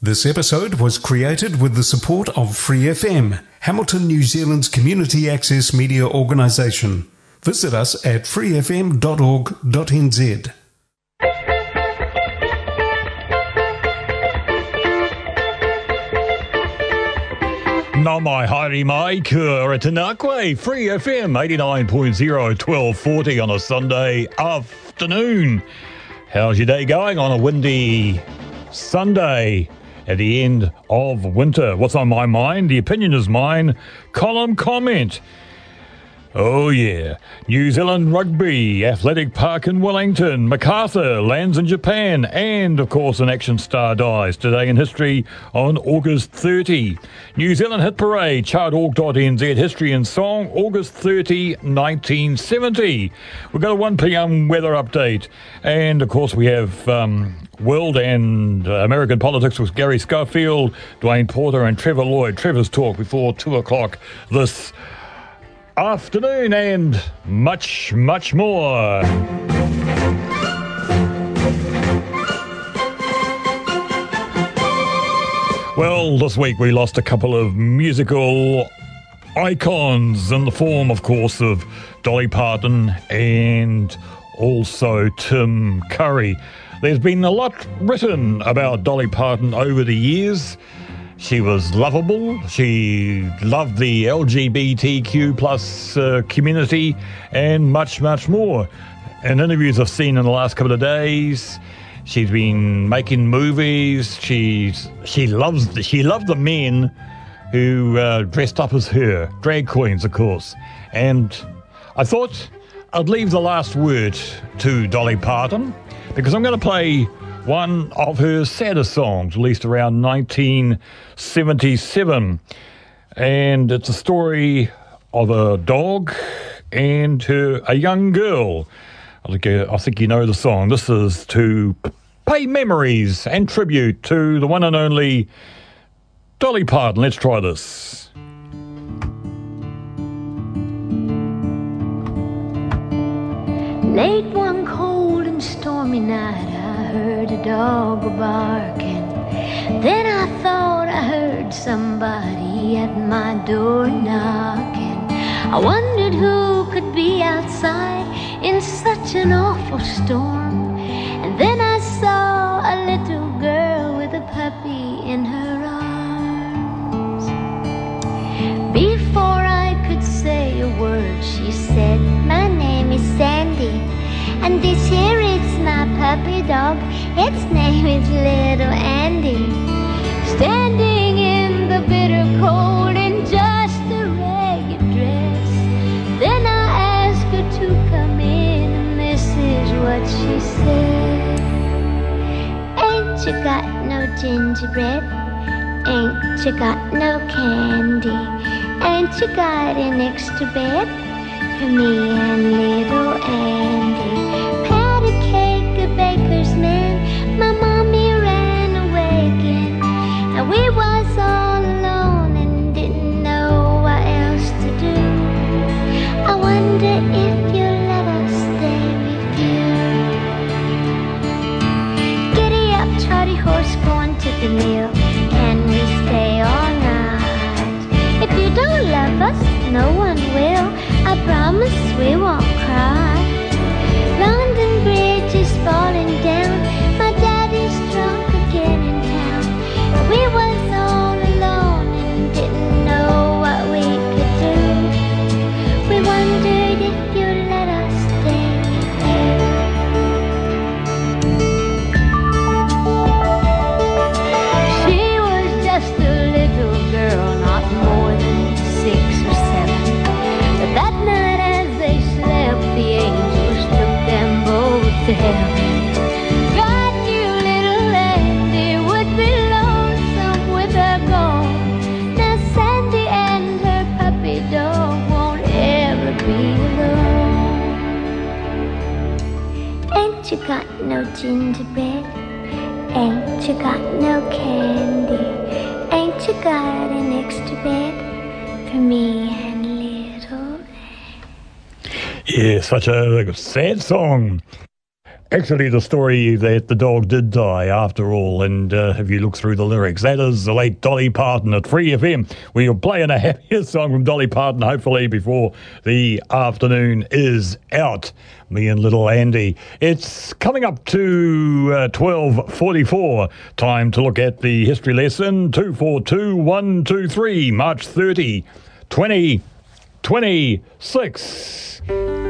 This episode was created with the support of Free FM, Hamilton, New Zealand's community access media organisation. Visit us at freefm.org.nz. Nā mai haere mai, kia ora tanakwe, Free FM 89.0, 1240 on a Sunday afternoon. How's your day going on a windy Sunday at the end of winter? What's on my mind? The opinion is mine. Column comment. Oh yeah, New Zealand Rugby, Athletic Park in Wellington, MacArthur lands in Japan, and of course an action star dies today in history on August 30. New Zealand Hit Parade, chart.org.nz, history and song, August 30, 1970. We've got a 1pm weather update, and of course we have world and American politics with Gary Schofield, Dwayne Porter and Trevor Lloyd. Trevor's talk before 2 o'clock this afternoon, and much more. Well, this week we lost a couple of musical icons in the form, of course, of Dolly Parton and also Tim Curry. There's been a lot written about Dolly Parton over the years. She was lovable. She loved the LGBTQ plus community and much more. In interviews I've seen in the last couple of days, she's been making movies. She loved the men who dressed up as her, drag queens, of course. And I thought I'd leave the last word to Dolly Parton, because I'm going to play one of her saddest songs, released around 1977. And it's a story of a dog and a young girl. I think you know the song. This is to pay memories and tribute to the one and only Dolly Parton. Let's try this. Late one cold and stormy night, I heard a dog barking. Then I thought I heard somebody at my door knocking. I wondered who could be outside in such an awful storm. And then I saw a little girl with a puppy in her arms. Before I could say a word, she said, "My name is Sandy, and this here is my puppy dog. Its name is Little Andy." Standing in the bitter cold in just a ragged dress, then I asked her to come in, and this is what she said. "Ain't you got no gingerbread? Ain't you got no candy? Ain't you got an extra bed for me and Little Andy?" Pat a cake, a baker's man, my mommy ran away again, and we was all alone and didn't know what else to do. I wonder if you'll let us stay with you. Giddy up, trotty horse, going to the mill, can we stay all night? If you don't love us, no one will. I promise we won't cry. London Bridge is falling down, my daddy's drunk again in town. We was all alone and didn't know what we could do. We wondered if you'd let us stay with you. She was just a little girl, not more than 6 or 7. But that night as they slept, the angels took them both to heaven. God knew Little Andy would be lonesome with her gone. Now Sandy and her puppy dog won't ever be alone. Ain't you got no gingerbread? Ain't you got no candy? Ain't you got an extra bed for me and Little? Yeah, such a sad song. Actually, the story that the dog did die after all, and if you look through the lyrics, that is the late Dolly Parton at Free FM. We're playing a happier song from Dolly Parton, hopefully before the afternoon is out. Me and little Andy. It's coming up to 12:44. Time to look at the history lesson 242123, March 30, 2026.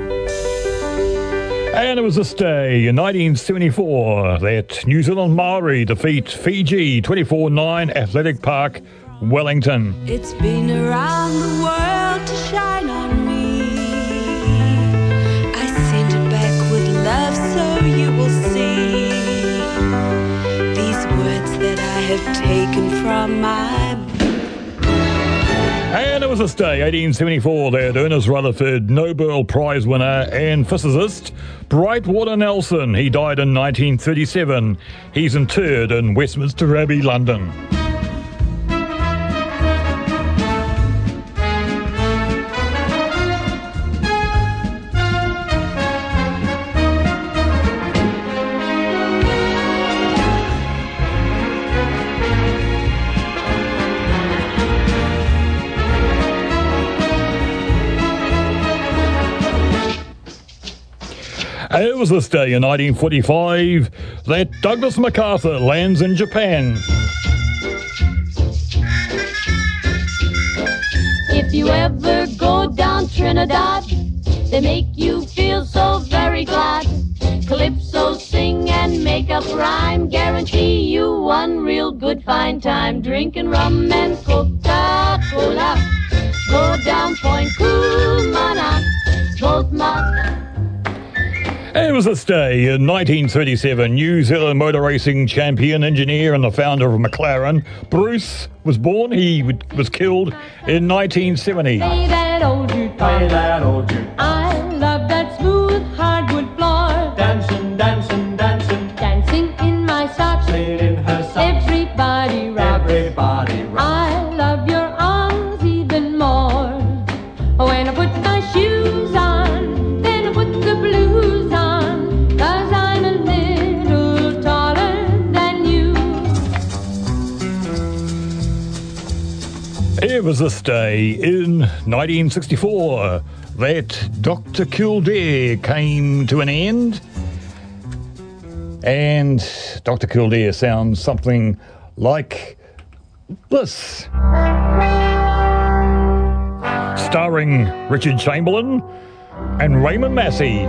And it was this day in 1974 that New Zealand Maori defeat Fiji 24-9 Athletic Park, Wellington. It's been around the world to shine on me. I sent it back with love so you will see these words that I have taken from my. And it was this day, 1874, that Ernest Rutherford, Nobel Prize winner and physicist, Brightwater Nelson, he died in 1937. He's interred in Westminster Abbey, London. It was this day in 1945 that Douglas MacArthur lands in Japan. If you ever go down Trinidad, they make you feel so very glad. Calypso sing and make up rhyme, guarantee you one real good fine time. Drinking rum and Coca-Cola, go down Point Kumana, both my... It was this day in 1937, New Zealand motor racing champion, engineer and the founder of McLaren, Bruce, was born. He was killed in 1970. Play that old jute, play that old jute. I love that smooth hardwood floor. Dancing, dancing, dancing, dancing in my socks, played in her socks. Everybody rocks, everybody rocks. I love your arms even more. When I put my shoes on, then I put the blues on, 'cause I'm a little taller than you. It was this day in 1964 that Dr. Kildare came to an end. And Dr. Kildare sounds something like this. Starring Richard Chamberlain and Raymond Massey.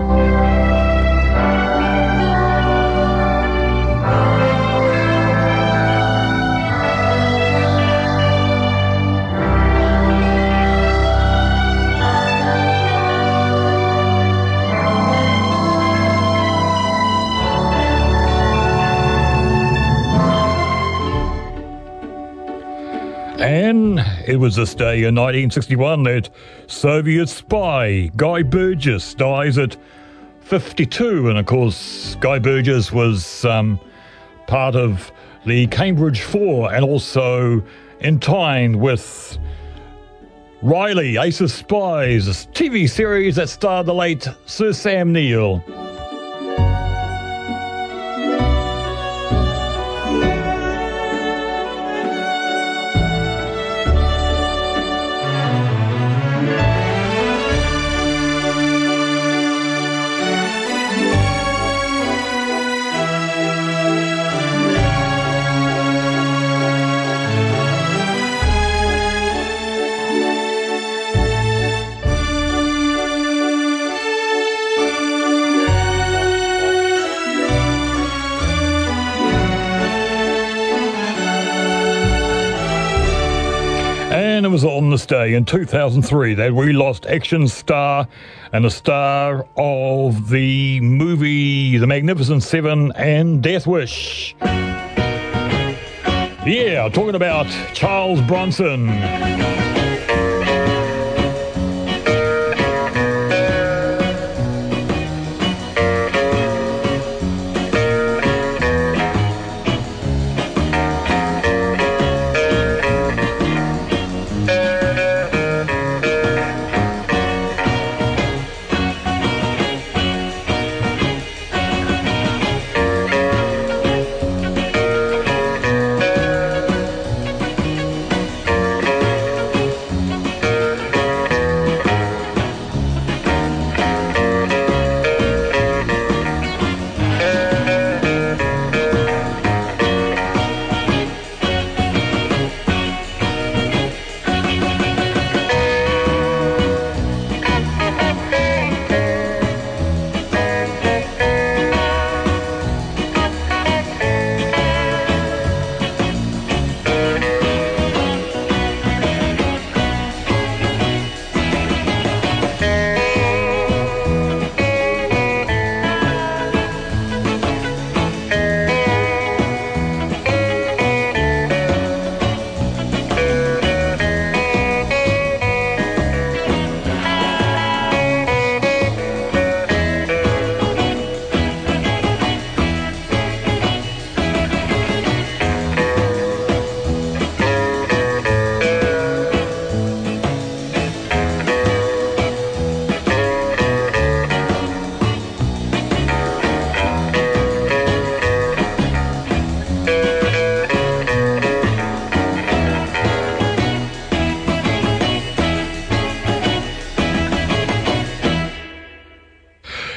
And it was this day in 1961 that Soviet spy Guy Burgess dies at 52. And of course, Guy Burgess was part of the Cambridge Four and also entwined with Riley, Ace of Spies, a TV series that starred the late Sir Sam Neill. And it was on this day in 2003 that we lost action star and the star of the movie The Magnificent Seven and Death Wish. Yeah, talking about Charles Bronson.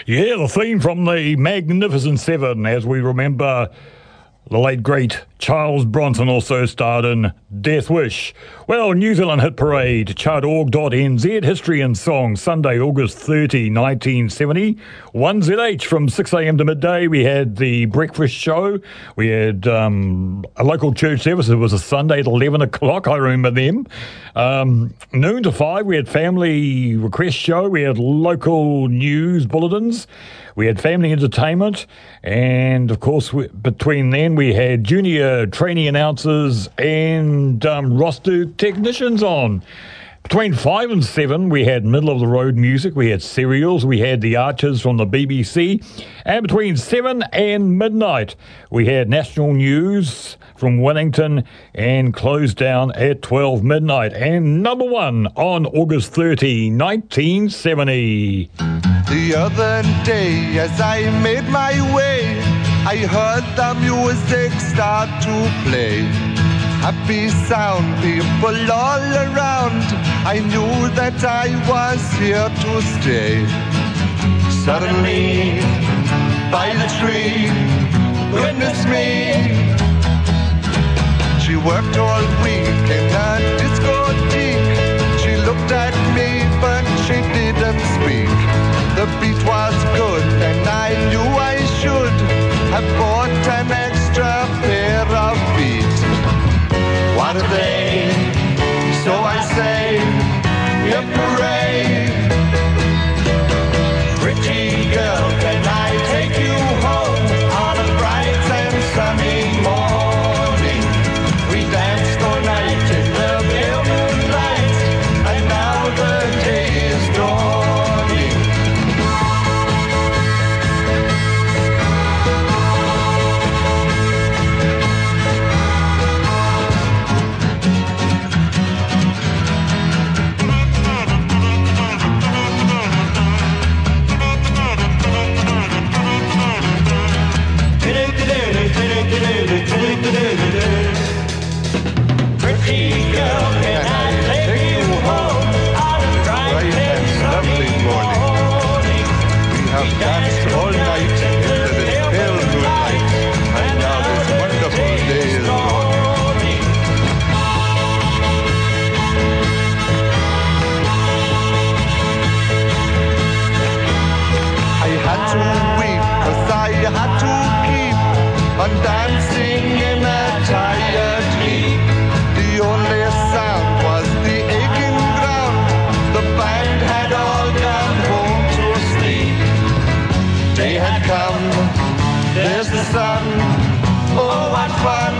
Yeah, the theme from the Magnificent Seven, as we remember the late great Charles Bronson also starred in Death Wish. Well, New Zealand Hit Parade, chartorg.nz, History and Song, Sunday, August 30, 1970. 1ZH from 6 a.m. to midday. We had the breakfast show. We had a local church service. It was a Sunday at 11 o'clock. I remember them. Noon to 5, we had family request show. We had local news bulletins. We had family entertainment, and of course, between then we had junior training announcers and roster technicians on. Between 5 and 7, we had middle-of-the-road music, we had serials, we had The Archers from the BBC, and between 7 and midnight, we had national news from Wellington and closed down at 12 midnight. And number 1 on August 30, 1970. The other day, as I made my way, I heard the music start to play. Happy sound, people all around. I knew that I was here to stay. Suddenly, by the tree, goodness me, she worked all week in a discotheque. She looked at me, but she didn't speak. The beat was good, and I knew I should have bought an extra pair of feet. What a day, so I say, hip hooray. Pretty girl, can I take you home on a bright and sunny morning? We danced all night in the pale moonlight, and now the day is dawning. Pretty girl, can I take you home on a bright and lovely morning? We have danced all night under this pale moonlight, and now this wonderful day is dawning. I had to weep, 'cause I had to keep on dancing in a tired heap. The only sound was the aching ground. The band had all gone home to sleep. Day had come, there's the sun. Oh, what fun!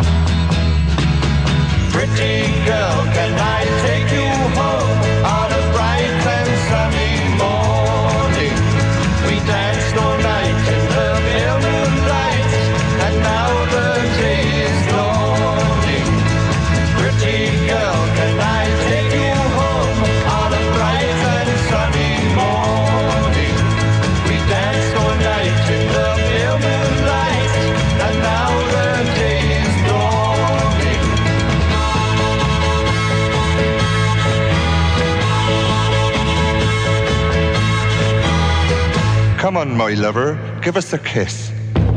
Pretty girl, can I take you home on a bright and sunny morning? We danced all night in the pale moonlight, and now the day is dawning. Pretty girl, can I take you home on a bright and sunny morning? We danced all night in the pale moonlight, and now the day is dawning. Come on, my lover, give us a kiss.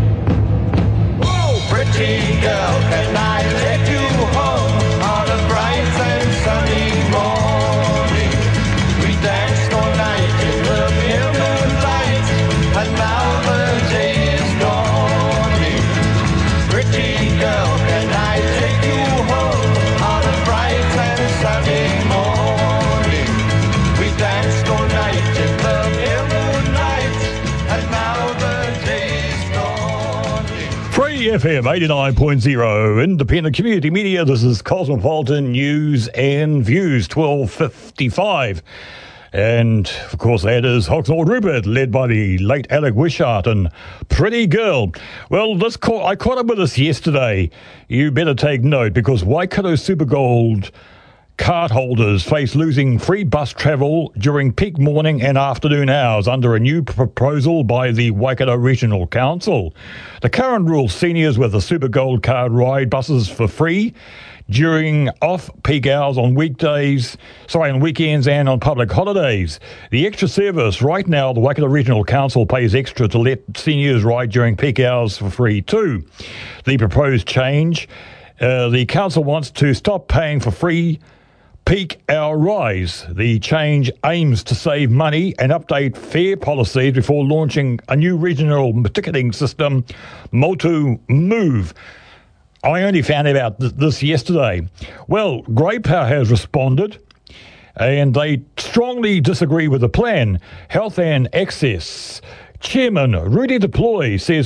Pretty girl, can I take you home on a bright and sunny morning? We danced all night in the pale moonlight, and now the day is dawning. Pretty girl, can I take you home on a bright and sunny morning? We danced all night in the pale moonlight, and now the day is dawning. Free FM 89.0, independent community media. This is Cosmopolitan News and Views, 12:55. And, of course, that is Hoxnold Rupert, led by the late Alec Wishart and Pretty Girl. Well, I caught up with this yesterday. You better take note, because Waikato Super Gold card holders face losing free bus travel during peak morning and afternoon hours under a new proposal by the Waikato Regional Council. The current rule, seniors with a Super Gold card ride buses for free during off-peak hours on weekends and on public holidays. The extra service, right now, the Waikato Regional Council pays extra to let seniors ride during peak hours for free too. The proposed change, the council wants to stop paying for free peak hour rides. The change aims to save money and update fare policies before launching a new regional ticketing system, Motu Move. I only found out about this yesterday. Well, Grey Power has responded and they strongly disagree with the plan. Health and Access Chairman Rudy Deploy says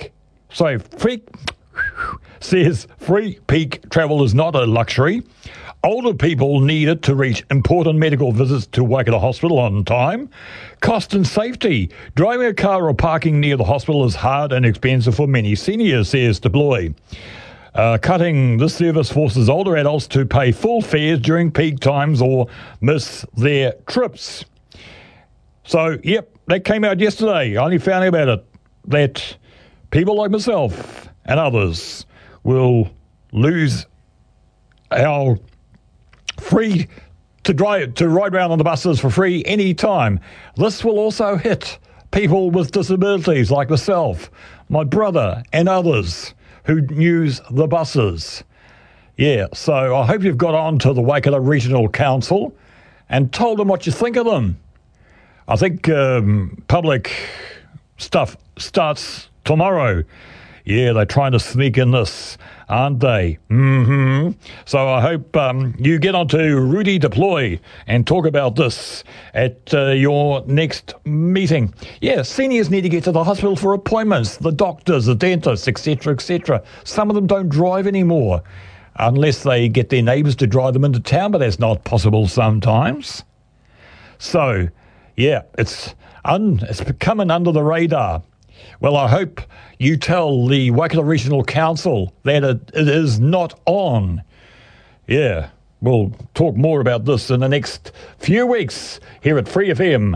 free peak travel is not a luxury. Older people need it to reach important medical visits to Waikato Hospital on time. Cost and safety. Driving a car or parking near the hospital is hard and expensive for many seniors, says Deploy. Cutting this service forces older adults to pay full fares during peak times or miss their trips. So, yep, that came out yesterday. I only found out about it, that people like myself and others will lose our free to ride around on the buses for free any time. This will also hit people with disabilities like myself, my brother and others who use the buses. Yeah, so I hope you've got on to the Waikato Regional Council and told them what you think of them. I think public stuff starts tomorrow. Yeah, they're trying to sneak in this, aren't they? So I hope you get on to Rudy Deploy and talk about this at your next meeting. Yeah, seniors need to get to the hospital for appointments, the doctors, the dentists, etc., etc. Some of them don't drive anymore unless they get their neighbours to drive them into town, but that's not possible sometimes. So, yeah, it's coming under the radar. Well, I hope you tell the Waikato Regional Council that it is not on. Yeah, we'll talk more about this in the next few weeks here at Free FM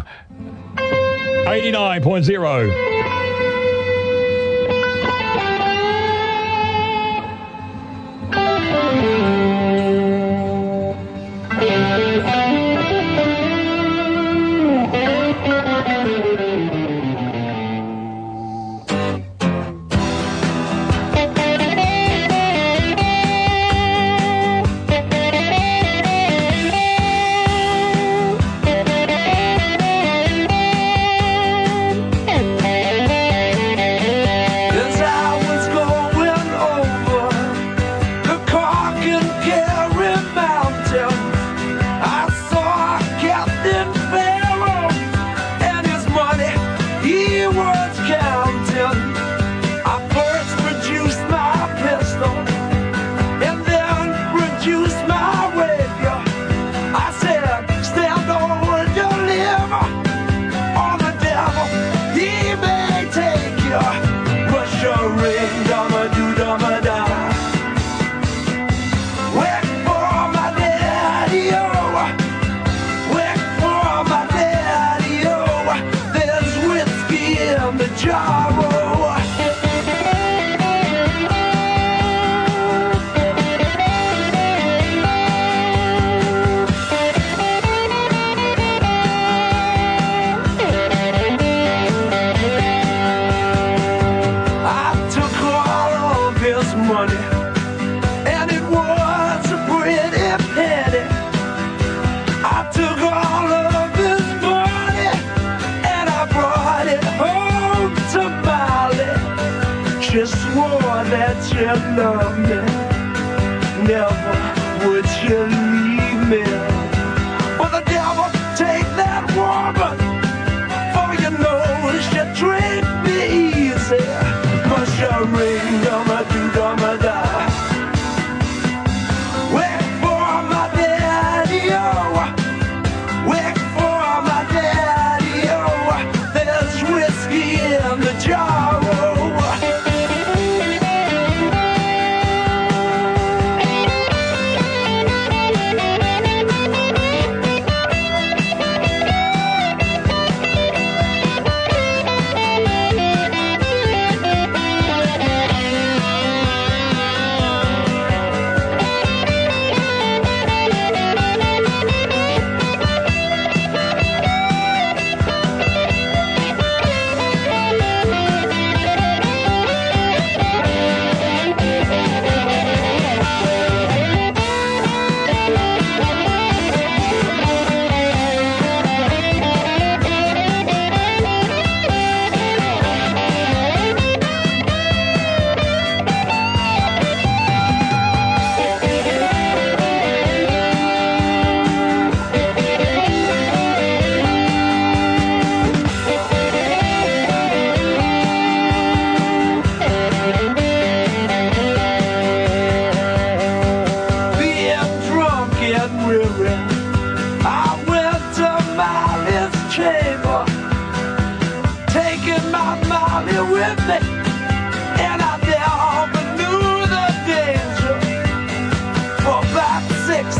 89.0.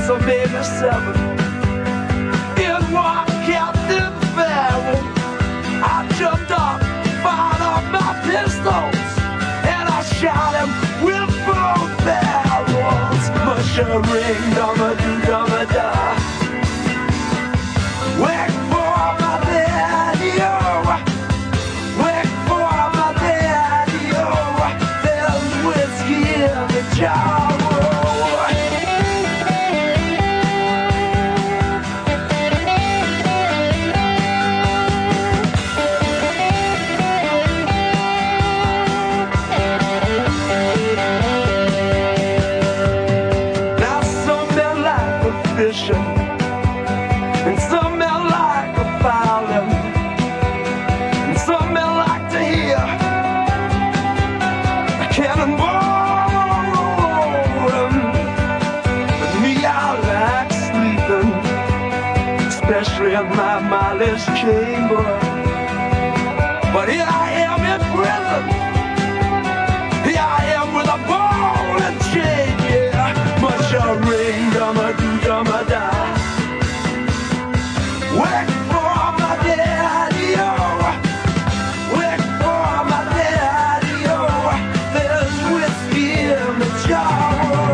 or maybe 7. In one Captain Farrell, I jumped up, fired up my pistols, and I shot him with both barrels. Mushering, dum-a-doo-dum-a-da. Wait for my daddy-o. Wait for my daddy-o. There's whiskey in the jar. And some men like a fowling, and some men like to hear a cannonball rolling. But me, I like sleeping, especially in my mindless chamber. But here I am in prison, here I am with a ball and chain, yeah. Much a ring, dum-a-doo-dum-a-da. Wait for my daddy-o. Wait for my daddy-o. There's whiskey in the jar.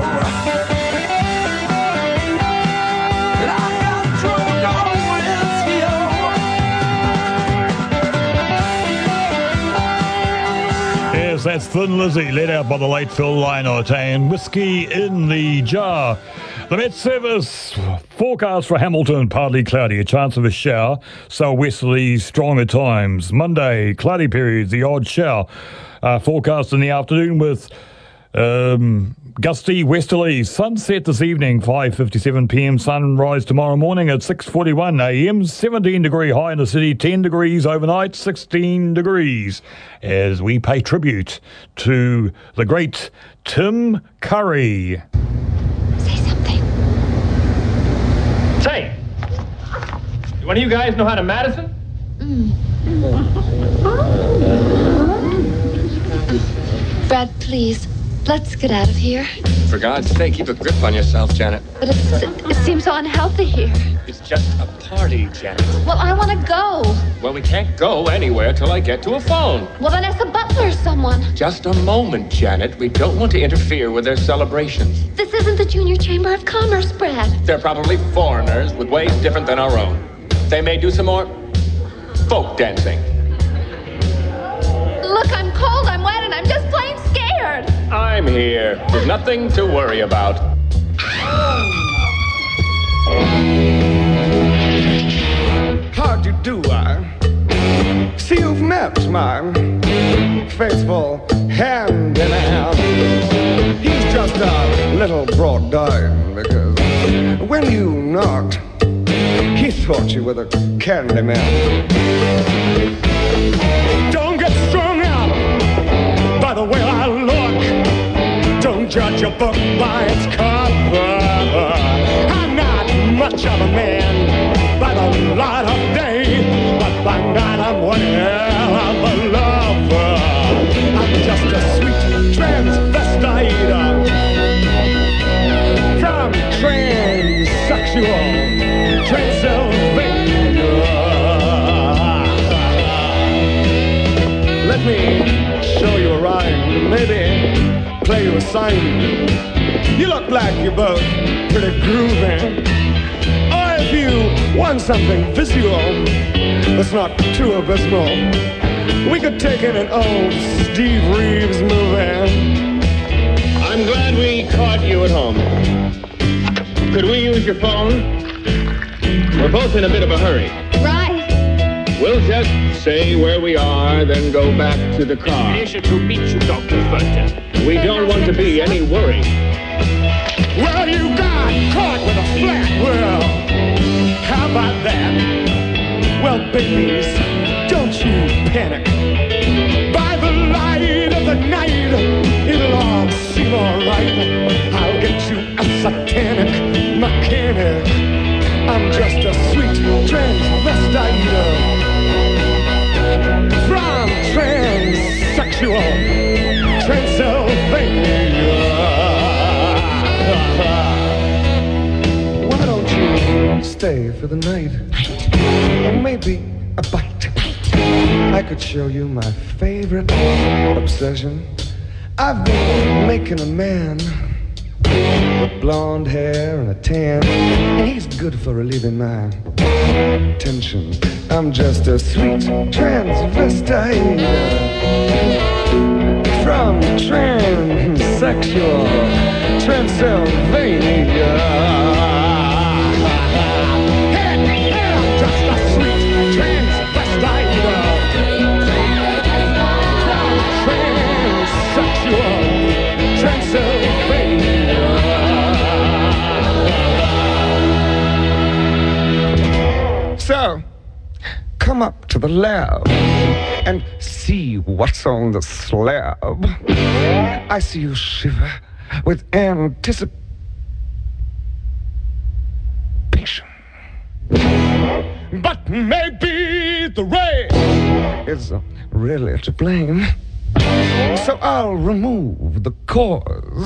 And I got drunk on whiskey-o. Yes, that's Thin Lizzy, let out by the late Phil Lynott, and Whiskey in the Jar. The Met Service forecast for Hamilton, partly cloudy, a chance of a shower, southwesterly, strong at times. Monday, cloudy periods, the odd shower. Forecast in the afternoon with gusty westerly. Sunset this evening, 5:57 p.m. Sunrise tomorrow morning at 6:41 a.m. 17-degree high in the city, 10 degrees overnight, 16 degrees. As we pay tribute to the great Tim Curry. Say, do one of you guys know how to Madison? Brad, please, let's get out of here. For God's sake, keep a grip on yourself, Janet. But it seems so unhealthy here. It's just a party, Janet. Well, I want to go. Well, we can't go anywhere till I get to a phone. Well, then ask a butler or someone. Just a moment, Janet. We don't want to interfere with their celebrations. This isn't the Junior Chamber of Commerce, Brad. They're probably foreigners with ways different than our own. They may do some more folk dancing. Look, I'm cold, I'm wet, and I'm just plain scared. I'm here. There's nothing to worry about. How do you do, I see you've met my faithful hand in hand. He's just a little brought down because when you knocked, he thought you were the candy man. Don't get strung out by the way I look. Don't judge a book by its cover. I'm not much of a man by the light of day, but by night I'm one hell of a lover. I'm just a sweet transvestite from transsexual Transylvania. Let me show you a rhyme, maybe play you a sign. You look like you're both pretty groovy. Or if you want something visual that's not too abysmal, we could take in an old Steve Reeves movie. I'm glad we caught you at home. Could we use your phone? We're both in a bit of a hurry. Right. We'll just say where we are, then go back to the car. Pleasure to meet you, Dr. Furter. We don't want to be any worry. Well, you got caught with a flat world. How about that? Well, babies, don't you panic. By the light of the night, it'll all seem alright. I'll get you a satanic mechanic. I'm just a sweet transvestite from transsexual Transylvania. stay for the night. Or maybe a bite. I could show you my favorite obsession. I've been making a man with blonde hair and a tan, and he's good for relieving my tension. I'm just a sweet transvestite from transsexual Transylvania. I'm just a sweet transvestite from transsexual Transylvania. So, come up to the lab and see what's on the slab. I see you shiver with anticipation. But maybe the rain is really to blame. So I'll remove the cause.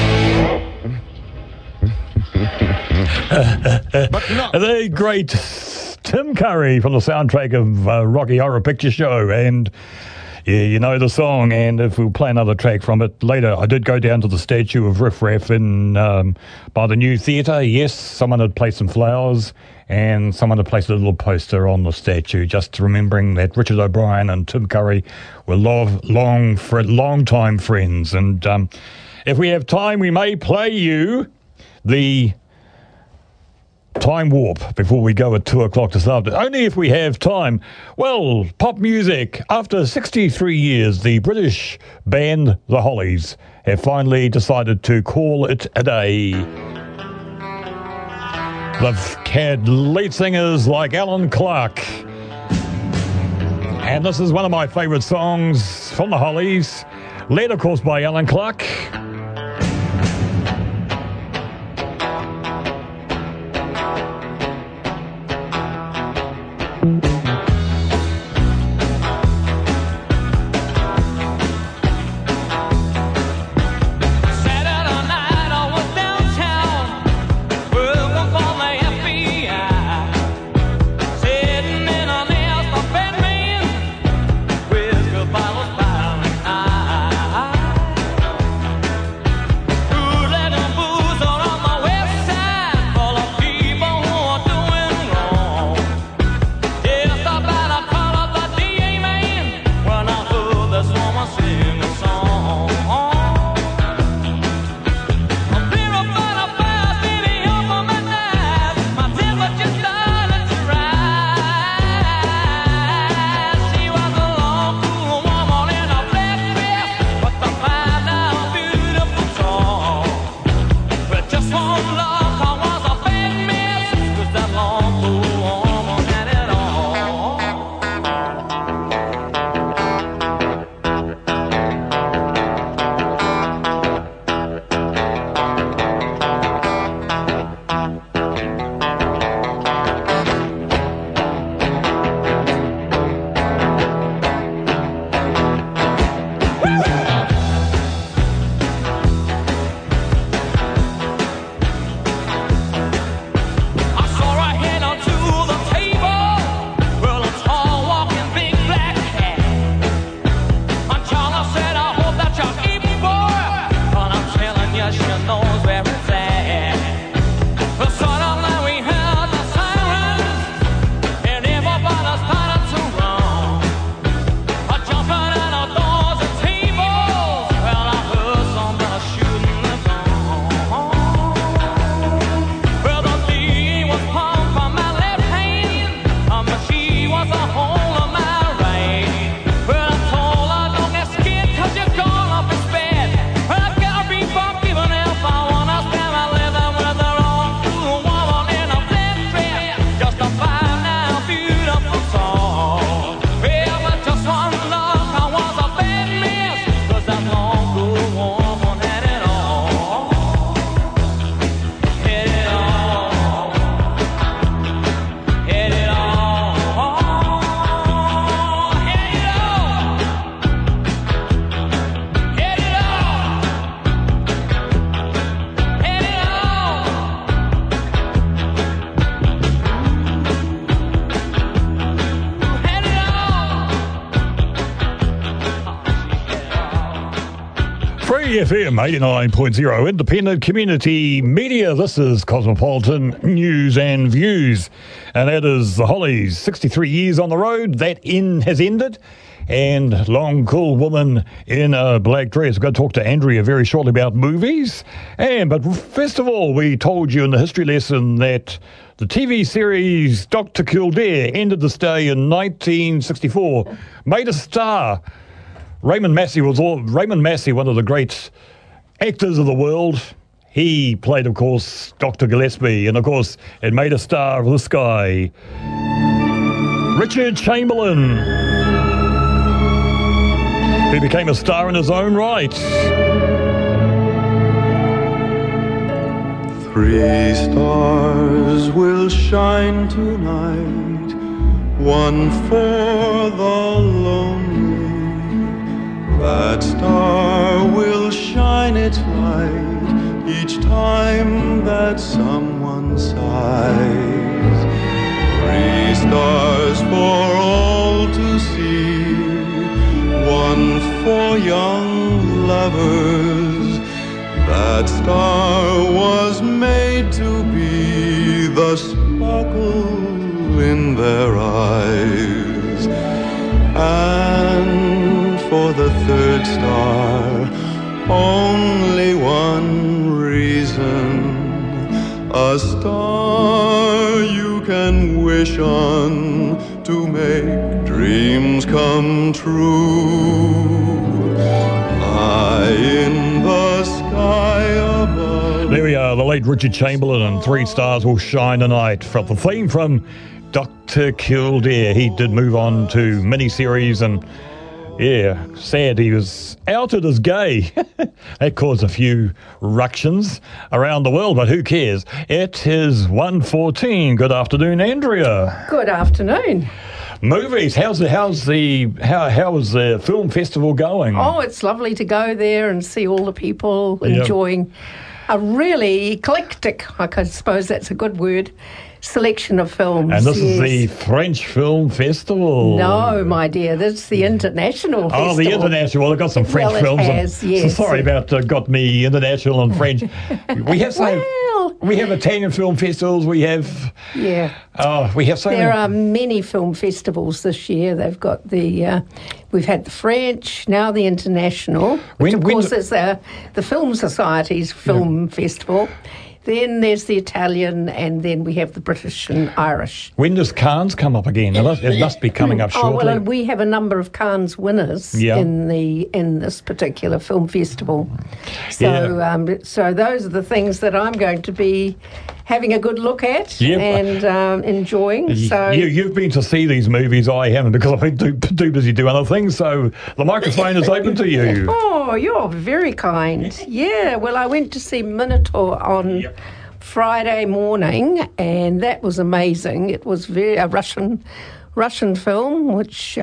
But no. The great Tim Curry from the soundtrack of Rocky Horror Picture Show, and yeah, you know the song. And if we'll play another track from it later, I did go down to the statue of Riff Raff in by the new theatre. Yes, someone had placed some flowers, and someone had placed a little poster on the statue, just remembering that Richard O'Brien and Tim Curry were long-time friends. And if we have time, we may play you the Time Warp before we go at 2 o'clock this afternoon. Only if we have time. Well, pop music. After 63 years, the British band The Hollies have finally decided to call it a day. They've had lead singers like Alan Clark. And this is one of my favourite songs from The Hollies, led, of course, by Alan Clark. Free FM 89.0, independent community media. This is Cosmopolitan News and Views. And that is the Hollies, 63 years on the road. That has ended. And Long Cool Woman in a Black Dress. We're going to talk to Andrea very shortly about movies. But first of all, we told you in the history lesson that the TV series Dr. Kildare ended this day in 1964. Made a star. Raymond Massey, one of the great actors of the world. He played, of course, Dr. Gillespie. And, of course, it made a star of this guy, Richard Chamberlain, who became a star in his own right. 3 stars will shine tonight, one for the lonely. That star will shine its light each time that someone sighs. 3 stars for all to see, one for young lovers. That star was made to be the sparkle in their eyes. And for the 3rd star, only one reason. A star you can wish on to make dreams come true. High in the sky above. There we are, the late Richard Chamberlain, and 3 stars will shine tonight. From the theme from Dr. Kildare. He did move on to miniseries, and yeah, sad he was outed as gay. That caused a few ructions around the world, but who cares? It is 1:14. Good afternoon, Andrea. Good afternoon. Movies. How is the film festival going? Oh, it's lovely to go there and see all the people enjoying a really eclectic, I suppose that's a good word, selection of films. And this is the French Film Festival. No, my dear, this is the International Festival. Oh, the International. Well, I've got some French films. Yes. Sorry about got me international and French. We have we have Italian film festivals. We have we have so there are many film festivals this year. They've got we've had the French, now the International, which of course is the Film Society's film festival. Then there's the Italian, and then we have the British and Irish. When does Cannes come up again? It must be coming up shortly. Oh, well, we have a number of Cannes winners in this particular film festival. So, so those are the things that I'm going to be having a good look at and enjoying. So you've been to see these movies. I haven't, because I've been too busy doing other things. So the microphone is open to you. Oh, you're very kind. Yeah, well, I went to see Minotaur on Friday morning, and that was amazing. It was a Russian film, which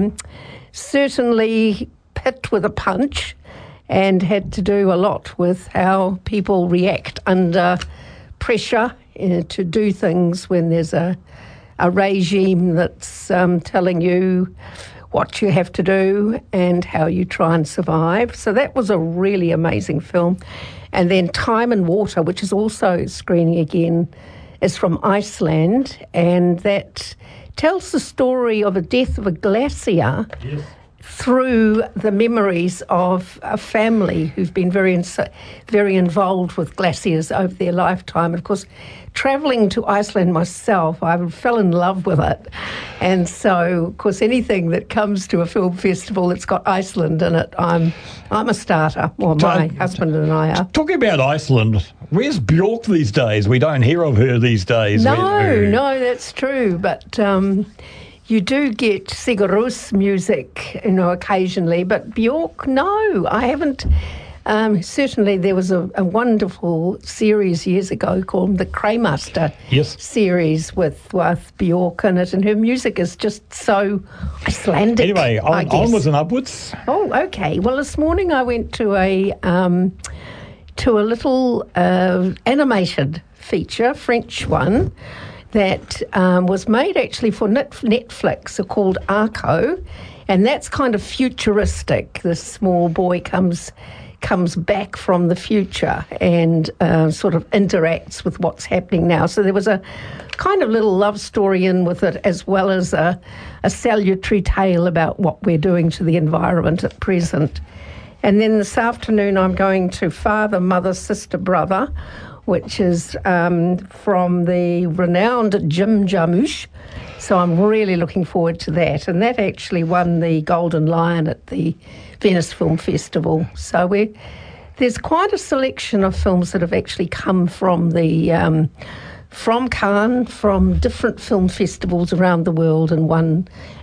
certainly hit with a punch and had to do a lot with how people react under pressure to do things when there's a regime that's telling you what you have to do and how you try and survive. So that was a really amazing film. And then Time and Water, which is also screening again, is from Iceland, and that tells the story of a death of a glacier through the memories of a family who've been very involved with glaciers over their lifetime. Of course, travelling to Iceland myself, I fell in love with it. And so, of course, anything that comes to a film festival that's got Iceland in it, I'm a starter. Well, my husband and I are. Talking about Iceland, where's Björk these days? We don't hear of her these days. No, that's true. But you do get Sigur Rós music, occasionally. But Björk, no, I haven't. Certainly there was a wonderful series years ago called the Craymaster series with Björk in it, and her music is just so Icelandic. Anyway, onwards and upwards. Oh, okay. Well, this morning I went to a little animated feature, French one, that was made actually for Netflix, called Arco, and that's kind of futuristic. This small boy comes comes back from the future and sort of interacts with what's happening now. So there was a kind of little love story in with it, as well as a salutary tale about what we're doing to the environment at present. And then this afternoon I'm going to Father, Mother, Sister, Brother, which is from the renowned Jim Jarmusch. So I'm really looking forward to that. And that actually won the Golden Lion at the Venice Film Festival. So there's quite a selection of films that have actually come from the from Cannes, from different film festivals around the world, and won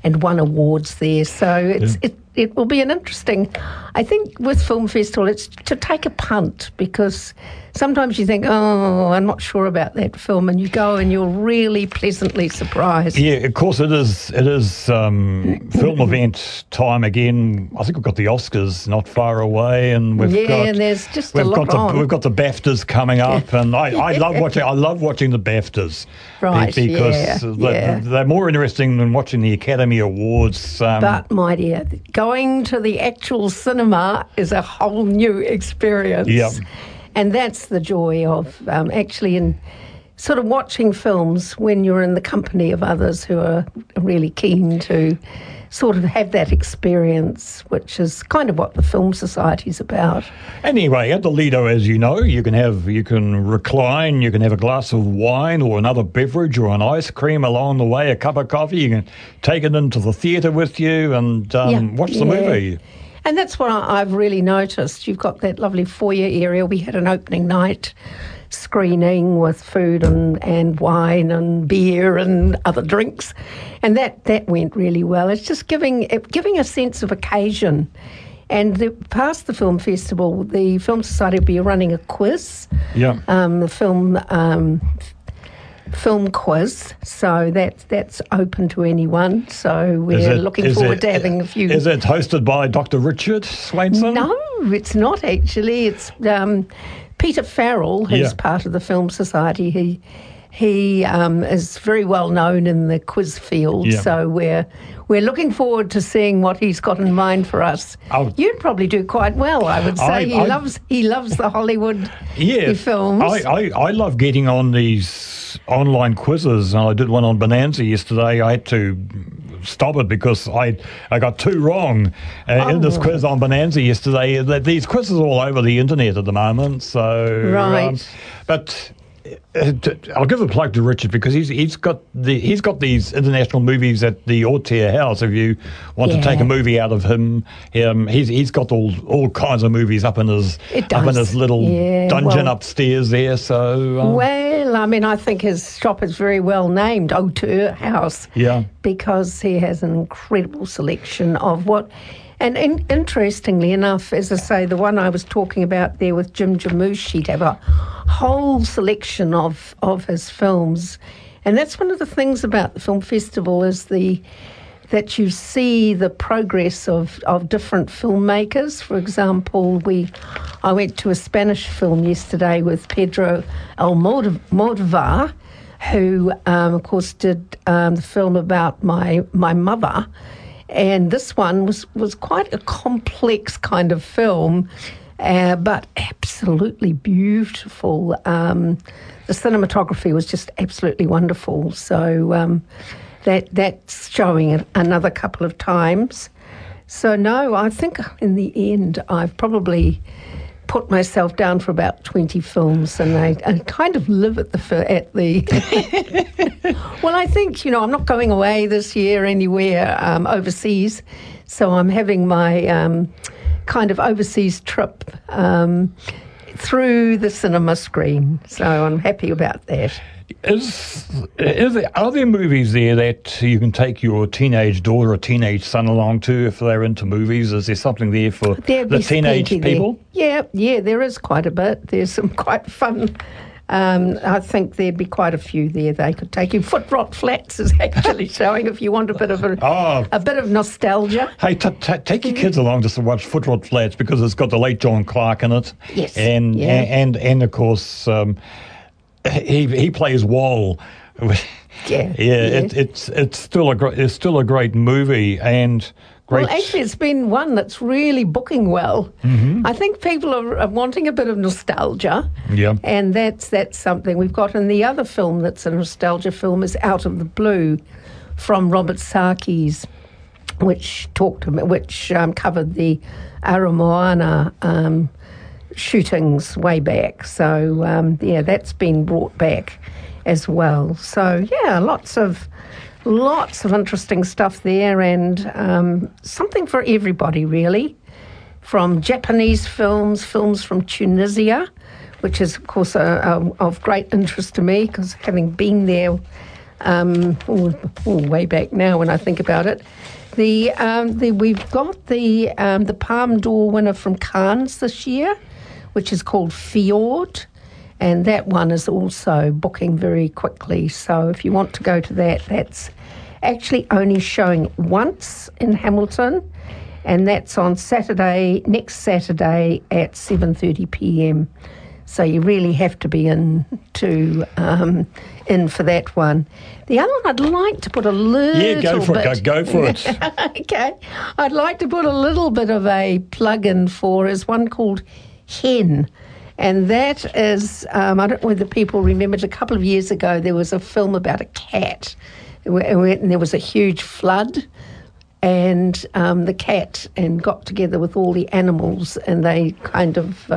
awards there. So it will be an interesting, I think, with Film Festival, it's to take a punt, because sometimes you think, oh, I'm not sure about that film, and you go and you're really pleasantly surprised. Yeah, of course it is. It is film event time again. I think we've got the Oscars not far away, and and there's just a lot on. We've got the BAFTAs coming up, and I love watching the BAFTAs, right? Because they're more interesting than watching the Academy Awards. But my dear, going to the actual cinema is a whole new experience. Yeah. And that's the joy of actually in sort of watching films when you're in the company of others who are really keen to sort of have that experience, which is kind of what the Film Society's about. Anyway, at the Lido, as you know, you can recline, you can have a glass of wine or another beverage or an ice cream along the way, a cup of coffee. You can take it into the theatre with you and watch the movie. And that's what I've really noticed. You've got that lovely foyer area. We had an opening night screening with food and wine and beer and other drinks, and that went really well. It's just giving a sense of occasion. And past the film festival, the Film Society will be running a quiz. Yeah. The film quiz, so that's open to anyone. So we're looking forward to having a few. Is it hosted by Dr. Richard Swainson? No, it's not actually. It's Peter Farrell, who's part of the Film Society. He is very well known in the quiz field, so we're looking forward to seeing what he's got in mind for us. You'd probably do quite well, I would say. He loves the Hollywood films. I love getting on these online quizzes. I did one on Bonanza yesterday. I had to stop it because I got two wrong in this quiz on Bonanza yesterday. These quizzes are all over the internet at the moment. So right, but. I'll give a plug to Richard because he's got these international movies at the Auteur House. If you want to take a movie out of him, he's got all kinds of movies up in his little dungeon upstairs there. So well, I mean, I think his shop is very well named Auteur House. Yeah, because he has an incredible selection of what. And interestingly enough, as I say, the one I was talking about there with Jim Jarmusch, he'd have a whole selection of his films. And that's one of the things about the film festival is that you see the progress of different filmmakers. For example, I went to a Spanish film yesterday with Pedro Almodovar, who, of course, did the film about my mother. And this one was quite a complex kind of film, but absolutely beautiful. The cinematography was just absolutely wonderful. So that's showing another couple of times. So no, I think in the end I've probably put myself down for about 20 films, and I kind of live at the well, I think, I'm not going away this year anywhere overseas, so I'm having my kind of overseas trip through the cinema screen, so I'm happy about that. Are there movies there that you can take your teenage daughter or teenage son along to if they're into movies? Is there something there for the teenage people? Yeah, there is quite a bit. There's some quite fun. I think there'd be quite a few there they could take you. Foot Rot Flats is actually showing if you want a bit of a bit of nostalgia. Hey, take your kids along just to watch Foot Rot Flats because it's got the late John Clark in it. Yes, and of course. He plays Wall. Yeah. It's still a great movie, and Great. Well, actually, it's been one that's really booking well. I think people are wanting a bit of nostalgia. Yeah. And that's something we've got. And the other film that's a nostalgia film is Out of the Blue from Robert Sarkis, which covered the Aramoana shootings way back. So, that's been brought back as well. So, lots of interesting stuff there, and something for everybody, really. From Japanese films from Tunisia, which is, of course, of great interest to me, because having been there way back now when I think about it. We've got the Palme d'Or winner from Cannes this year, which is called Fjord, and that one is also booking very quickly. So if you want to go to that, that's actually only showing once in Hamilton, and that's on next Saturday at 7:30 p.m. So you really have to be in for that one. The other one I'd like to put a little bit... Yeah, go for it. Okay. I'd like to put a little bit of a plug-in for is one called Hen. And that is, I don't know whether people remembered, a couple of years ago there was a film about a cat, and there was a huge flood, and the cat got together with all the animals, and they kind of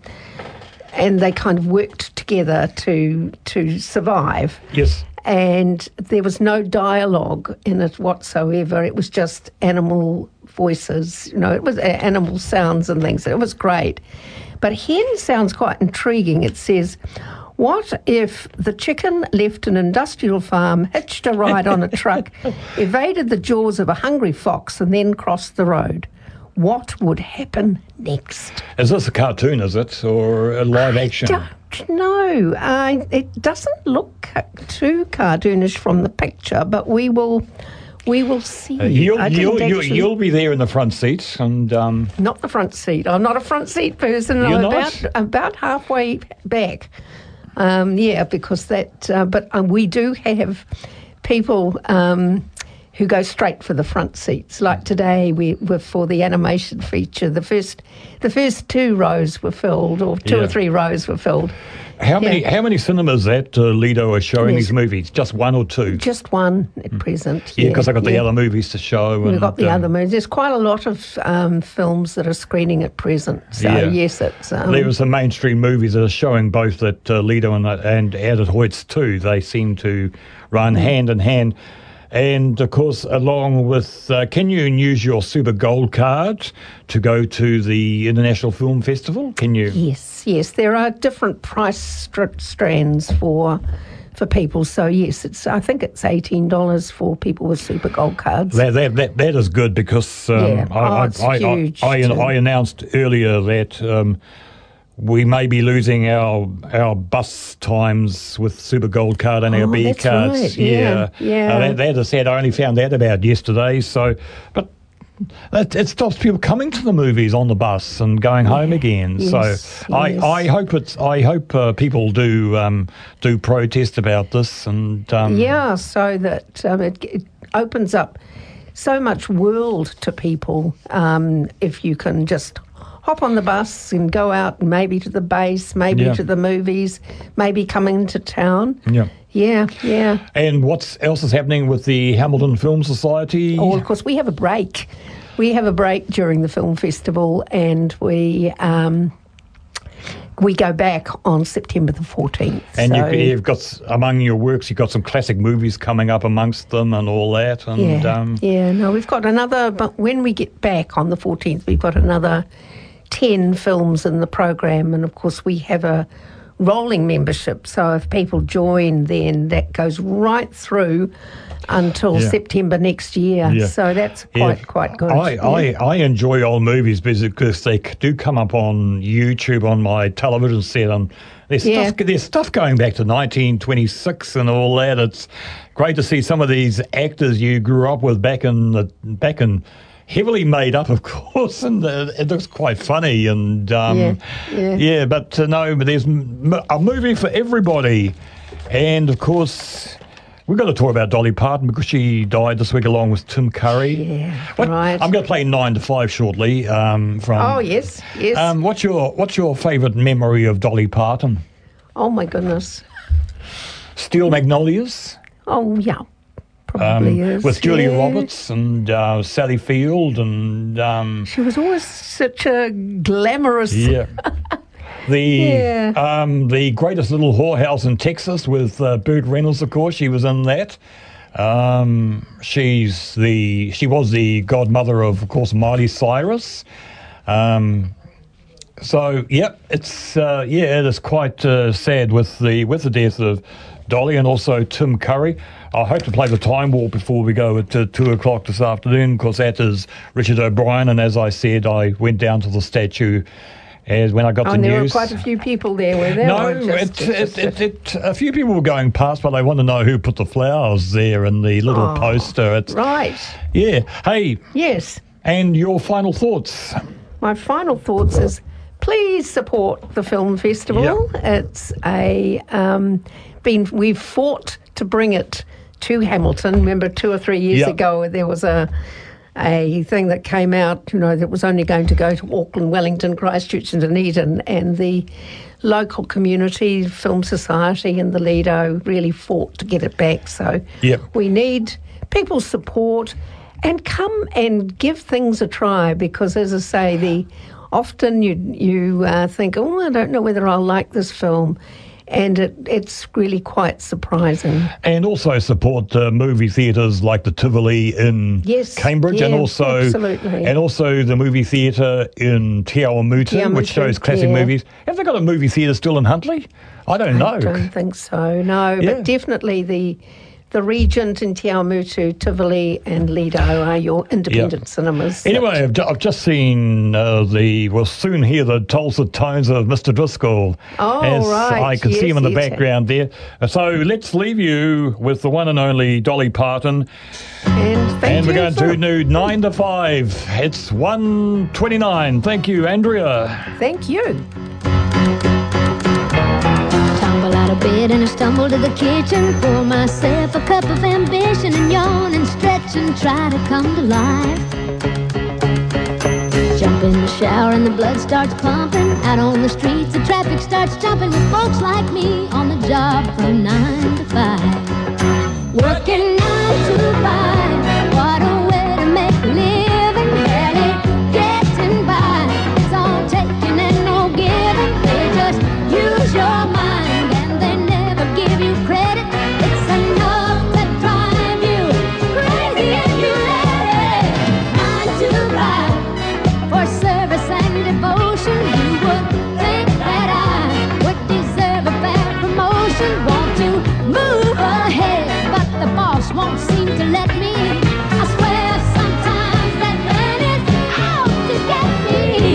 worked together to survive. Yes. And there was no dialogue in it whatsoever. It was just animal voices. It was animal sounds and things. It was great. But Hen sounds quite intriguing. It says, what if the chicken left an industrial farm, hitched a ride on a truck, evaded the jaws of a hungry fox, and then crossed the road? What would happen next? Is this a cartoon, is it, or a live action? No, it doesn't look too cartoonish from the picture, but we will see. You'll be there in the front seat, and not the front seat. I'm not a front seat person. You're I'm about halfway back. Because that. But we do have people who go straight for the front seats. Like today, we were for the animation feature. The first 2 rows were filled, or two or 3 rows were filled. How many cinemas at Lido are showing these movies? Just 1 or 2? Just 1 at present. Yeah, because I've got the other movies to show. We've got the other movies. There's quite a lot of films that are screening at present. So, yes, it's... there are some mainstream movies that are showing both at Lido and at Hoyts too. They seem to run hand in hand. And, of course, along with, can you use your Super Gold card to go to the International Film Festival? Can you? Yes. There are different price strands for people. So, yes, I think it's $18 for people with Super Gold cards. That is good because I announced earlier that... we may be losing our bus times with Super Gold card and our B cards. Right. Yeah. That is sad. I only found that about yesterday. So, but it stops people coming to the movies on the bus and going home again. Yes, I hope people do protest about this and so that it opens up so much world to people if you can just hop on the bus and go out maybe to the base, maybe to the movies, maybe coming into town. Yeah. And what else is happening with the Hamilton Film Society? Oh, of course, we have a break. We have a break during the film festival, and we go back on September the 14th. And you've got, among your works, you've got some classic movies coming up amongst them and all that. And, we've got another, but when we get back on the 14th, we've got another 10 films in the program, and of course we have a rolling membership, so if people join then that goes right through until September next year, so that's quite good. I enjoy old movies because they do come up on YouTube on my television set, and there's stuff going back to 1926 and all that. It's great to see some of these actors you grew up with back in heavily made up, of course, and it looks quite funny. And but there's a movie for everybody. And of course, We've got to talk about Dolly Parton because she died this week along with Tim Curry. Yeah, right. I'm going to play 9 to 5 shortly. Oh, yes. What's your favourite memory of Dolly Parton? Oh, my goodness. Steel Magnolias? Oh, yeah. Probably is. With Julia Roberts and Sally Field and... she was always such a glamorous... Yeah. The Greatest Little Whorehouse in Texas with Burt Reynolds, of course. She was in that. She was the godmother of course, Miley Cyrus. So, yeah, it's it is quite sad with the death of Dolly and also Tim Curry. I hope to play the Time Warp before we go at 2 o'clock this afternoon, because that is Richard O'Brien, and as I said, I went down to the statue as when I got the news. There were quite a few people there, were there? No, a few people were going past, but they want to know who put the flowers there in the little poster. Right. Yeah. Hey. Yes. And your final thoughts? My final thoughts is please support the film festival. Yep. It's we've fought to bring it to Hamilton. Remember 2 or 3 years ago there was a thing that came out, that was only going to go to Auckland, Wellington, Christchurch and Dunedin, and the local community, Film Society and the Lido really fought to get it back. So we need people's support and come and give things a try, because as I say, often you think, I don't know whether I'll like this film. And it's really quite surprising. And also support movie theatres like the Tivoli in Cambridge, and also the movie theatre in Te Awamutu, which shows classic movies. Have they got a movie theatre still in Huntly? I don't know. I don't think so, no. Yeah. But definitely the Regent in Te Awamutu, Tivoli and Lido are your independent cinemas. Anyway, I've just seen we'll soon hear the dulcet tones of Mr. Driscoll. Oh, right. I can see him in the background there. So let's leave you with the one and only Dolly Parton. And we're going to do 9 to 5. It's 1:29. Thank you, Andrea. Thank you. Out of bed and I stumble to the kitchen, pour myself a cup of ambition and yawn and stretch and try to come to life. Jump in the shower and the blood starts pumping. Out on the streets the traffic starts jumping with folks like me on the job from 9 to 5. Working 9 to 5, what a way to make a living. Barely getting by, it's all taking and no giving. They just use your mind. Won't seem to let me. I swear sometimes that man is out to get me.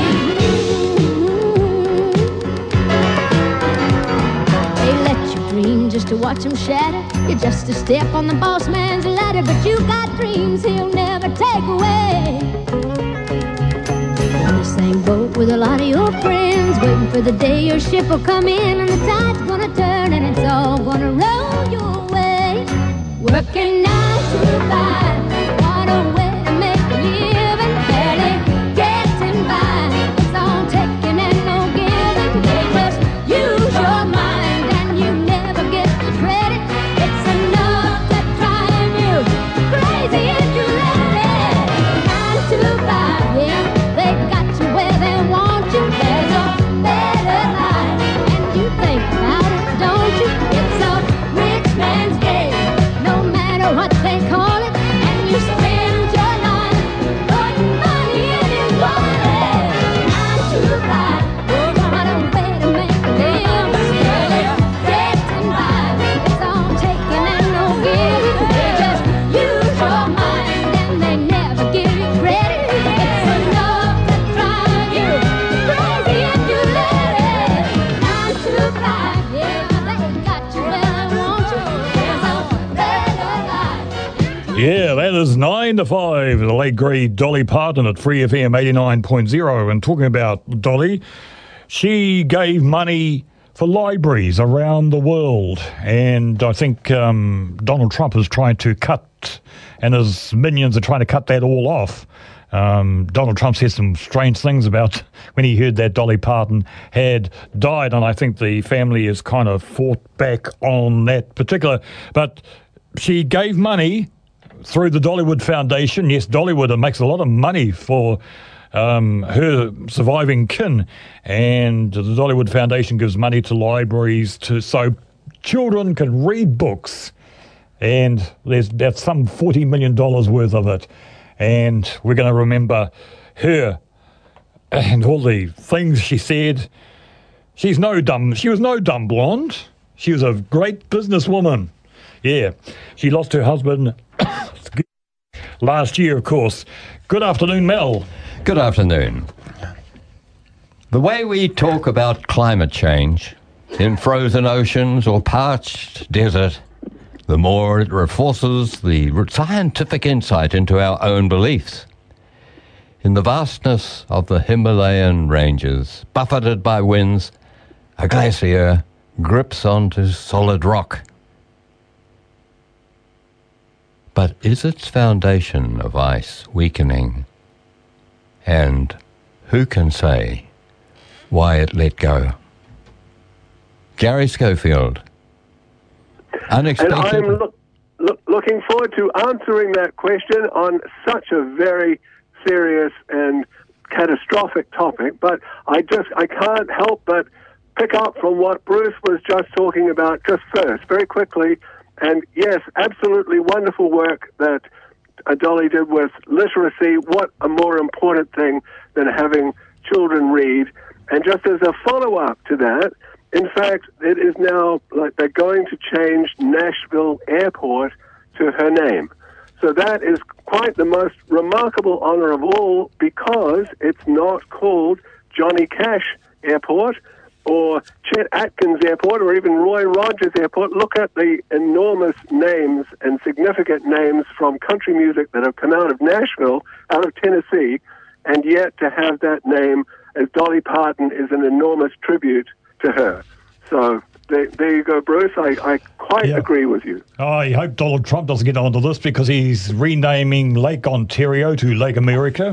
They let you dream just to watch him shatter. You're just a step on the boss man's ladder, but you got dreams he'll never take away. On the same boat with a lot of your friends, waiting for the day your ship will come in and the tide's gonna turn and it's all gonna roll your way. Working 9 to 5, what a way to make a living. Barely getting by, it's all taking and no giving. They just use your mind and you never get the credit. It's enough to drive you crazy if you let it. 9 to 5, yeah, they got you where they want you. There's a better life, and you think about it, don't you? It's a rich man's game. What they call it, and you spend your life putting money in his wallet. 9 to 5, what a way to make a living. Getting by, it's all taking and no giving. They just use your mind and they never give you credit. It's enough to drive you crazy if you let it. 9 to 5, yeah, they got you where they want you. There's a better life. Yeah, that is 9 to 5. The late great Dolly Parton at Free FM 89.0. And talking about Dolly, she gave money for libraries around the world. And I think Donald Trump is trying to cut, and his minions are trying to cut that all off. Donald Trump said some strange things about when he heard that Dolly Parton had died, and I think the family has kind of fought back on that particular. But she gave money through the Dollywood Foundation. Yes, Dollywood makes a lot of money for her surviving kin, and the Dollywood Foundation gives money to libraries so children can read books, and that's some $40 million worth of it. And we're going to remember her and all the things she said. She was no dumb blonde. She was a great businesswoman. Yeah. She lost her husband last year, of course. Good afternoon, Mel. Good afternoon. The way we talk about climate change in frozen oceans or parched desert, the more it reinforces the scientific insight into our own beliefs. In the vastness of the Himalayan ranges, buffeted by winds, a glacier grips onto solid rock. But is its foundation of ice weakening? And who can say why it let go? Gary Schofield. Unexpected. And I'm looking forward to answering that question on such a very serious and catastrophic topic, but I can't help but pick up from what Bruce was just talking about just first, very quickly. And yes, absolutely wonderful work that Dolly did with literacy. What a more important thing than having children read. And just as a follow-up to that, in fact, it is now like they're going to change Nashville Airport to her name. So that is quite the most remarkable honor of all, because it's not called Johnny Cash Airport or Chet Atkins Airport or even Roy Rogers Airport. Look at the enormous names and significant names from country music that have come out of Nashville, out of Tennessee, and yet to have that name as Dolly Parton is an enormous tribute to her. So there you go, Bruce. I quite agree with you. I hope Donald Trump doesn't get onto this, because he's renaming Lake Ontario to Lake America.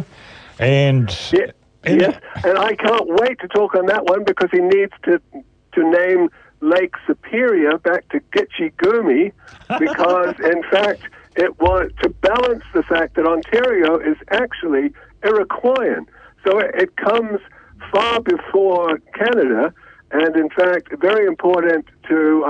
And yes, and I can't wait to talk on that one, because he needs to name Lake Superior back to Gitche Gumi, because in fact it was to balance the fact that Ontario is actually Iroquoian. So it comes far before Canada, and in fact very important to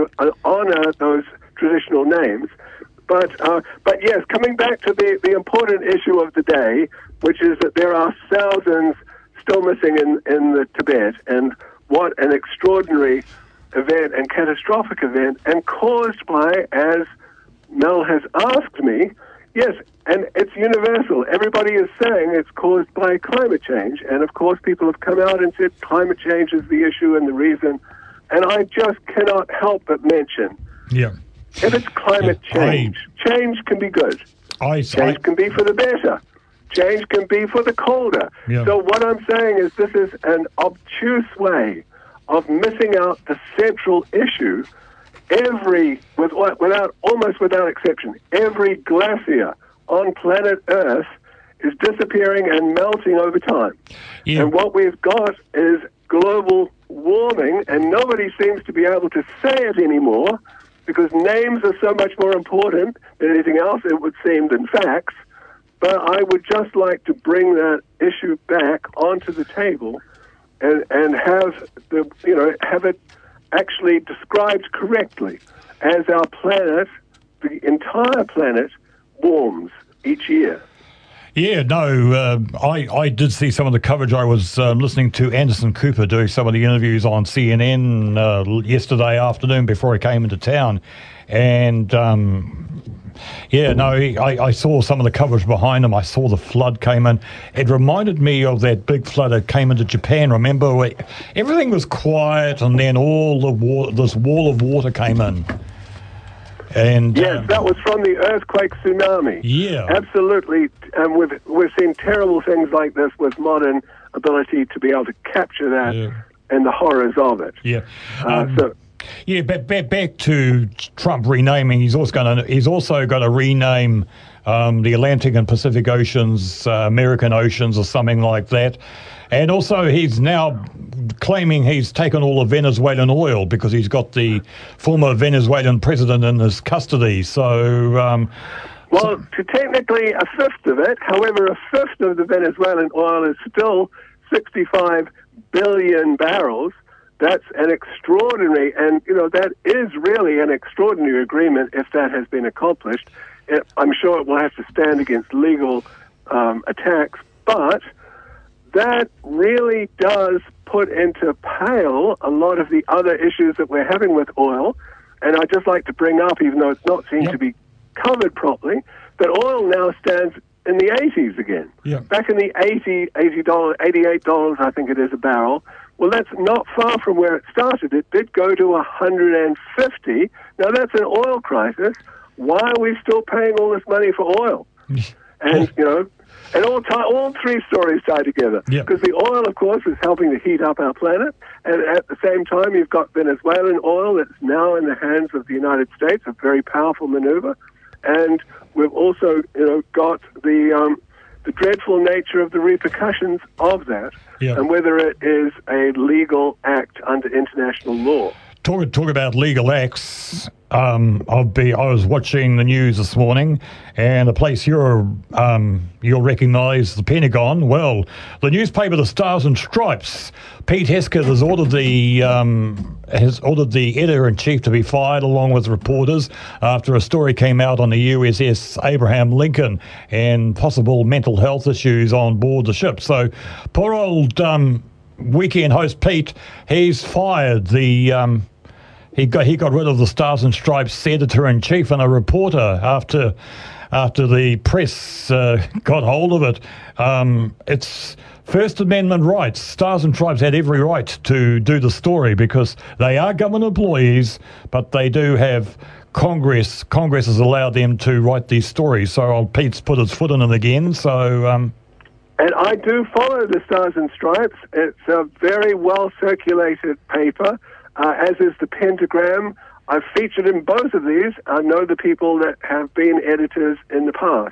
honor those traditional names. But yes, coming back to the important issue of the day, which is that there are thousands still missing in the Tibet, and what an extraordinary event and catastrophic event, and caused by, as Mel has asked me, yes, and it's universal. Everybody is saying it's caused by climate change, and of course people have come out and said climate change is the issue and the reason, and I just cannot help but mention, if it's climate change, change can be good. Change can be for the better. Change can be for the colder. So what I'm saying is this is an obtuse way of missing out the central issue. Almost without exception, every glacier on planet Earth is disappearing and melting over time. And what we've got is global warming, and nobody seems to be able to say it anymore, because names are so much more important than anything else, it would seem, than facts. But I would just like to bring that issue back onto the table and have it actually described correctly as our planet, the entire planet, warms each year. Yeah, no, I did see some of the coverage. I was listening to Anderson Cooper do some of the interviews on CNN yesterday afternoon before he came into town. And, I saw some of the coverage behind him. I saw the flood came in. It reminded me of that big flood that came into Japan. Remember, where everything was quiet, and then this wall of water came in. And yes, that was from the earthquake tsunami. Yeah, absolutely. And we've seen terrible things like this with modern ability to be able to capture that and the horrors of it. Yeah. Back to Trump renaming. He's also going to rename the Atlantic and Pacific Oceans, American Oceans, or something like that. And also, he's now claiming he's taken all of Venezuelan oil because he's got the former Venezuelan president in his custody. So. Technically a fifth of it. However, a fifth of the Venezuelan oil is still 65 billion barrels. That's an extraordinary, and that is really an extraordinary agreement if that has been accomplished. I'm sure it will have to stand against legal attacks, but that really does put into pale a lot of the other issues that we're having with oil. And I'd just like to bring up, even though it's not seen to be covered properly, that oil now stands in the 80s again. Yeah. Back in the $88, I think it is a barrel. Well, that's not far from where it started. It did go to 150. Now, that's an oil crisis. Why are we still paying all this money for oil? And, and all three stories tie together. Because the oil, of course, is helping to heat up our planet. And at the same time, you've got Venezuelan oil that's now in the hands of the United States, a very powerful maneuver. And we've also, got the dreadful nature of the repercussions of that, and whether it is a legal act under international law. Talk about legal acts. I was watching the news this morning, and a place you'll recognise, the Pentagon. Well, the newspaper, the Stars and Stripes. Pete Hegseth has ordered the editor-in-chief to be fired, along with reporters, after a story came out on the USS Abraham Lincoln and possible mental health issues on board the ship. So, poor old weekend host Pete, he's fired the. He got rid of the Stars and Stripes editor-in-chief and a reporter after the press got hold of it. It's First Amendment rights. Stars and Stripes had every right to do the story because they are government employees, but they do have Congress. Congress has allowed them to write these stories. So old Pete's put his foot in it again. So. And I do follow the Stars and Stripes. It's a very well-circulated paper. As is the Pentagram. I've featured in both of these. I know the people that have been editors in the past.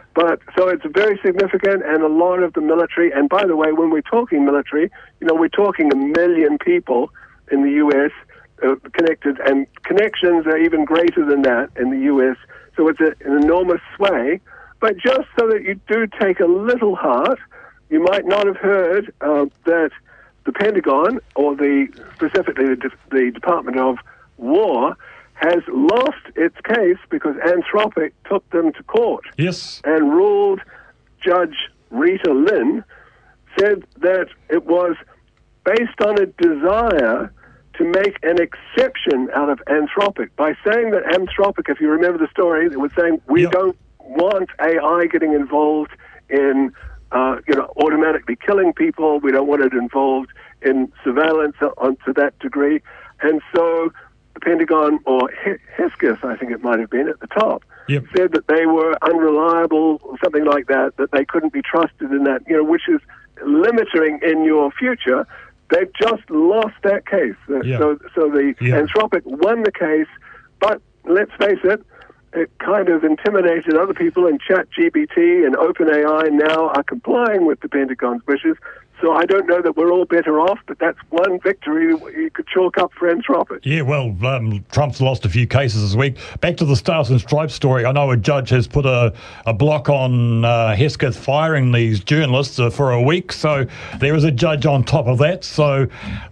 So it's very significant, and a lot of the military, and by the way, when we're talking military, we're talking 1 million people in the U.S. Connected, and connections are even greater than that in the U.S., so it's an enormous sway. But just so that you do take a little heart, you might not have heard that the Pentagon, or specifically the Department of War, has lost its case because Anthropic took them to court. Yes. And ruled, Judge Rita Lynn said that it was based on a desire to make an exception out of Anthropic by saying that Anthropic, if you remember the story, it was saying we don't want AI getting involved in automatically killing people. We don't want it involved in surveillance to that degree. And so the Pentagon, or Hegseth, I think it might have been at the top, said that they were unreliable, something like that they couldn't be trusted in that, which is limiting in your future. They've just lost that case. So the Anthropic won the case, but let's face it, it kind of intimidated other people, and ChatGPT and OpenAI now are complying with the Pentagon's wishes. So I don't know that we're all better off, but that's one victory you could chalk up for Anthropic. Yeah, well, Trump's lost a few cases this week. Back to the Stars and Stripes story. I know a judge has put a block on Hegseth firing these journalists for a week, so there is a judge on top of that. So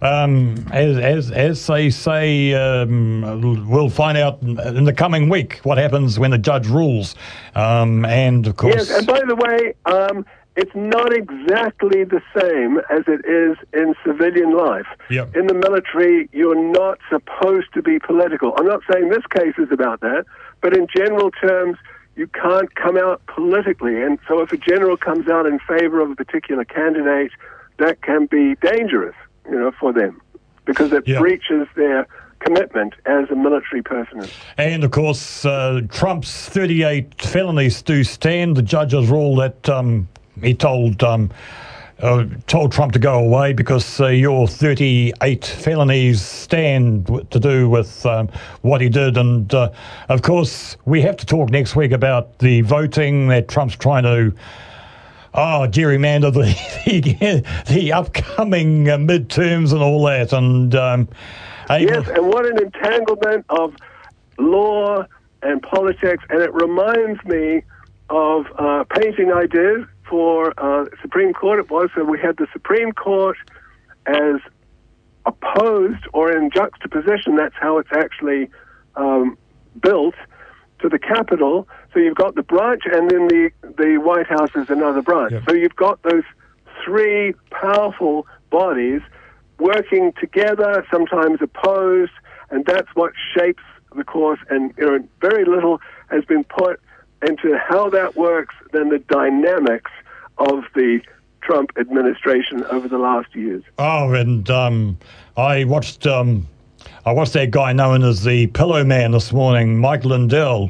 as they say, we'll find out in the coming week what happens when the judge rules. And of course... Yes, and by the way... it's not exactly the same as it is in civilian life. Yep. In the military, you're not supposed to be political. I'm not saying this case is about that, but in general terms, you can't come out politically. And so if a general comes out in favor of a particular candidate, that can be dangerous, for them, because it breaches their commitment as a military person. And, of course, Trump's 38 felonies do stand. The judge has ruled that he told told Trump to go away because your 38 felonies stand to do with what he did. And, of course, we have to talk next week about the voting that Trump's trying to gerrymander the upcoming midterms and all that. And yes, and what an entanglement of law and politics. And it reminds me of a painting I did for Supreme Court. It was, so we had the Supreme Court as opposed or in juxtaposition, that's how it's actually built, to the Capitol. So you've got the branch, and then the White House is another branch. Yep. So you've got those three powerful bodies working together, sometimes opposed, and that's what shapes the course. And very little has been put into how that works than the dynamics of the Trump administration over the last years. Oh, and I watched that guy known as the Pillow Man this morning, Mike Lindell.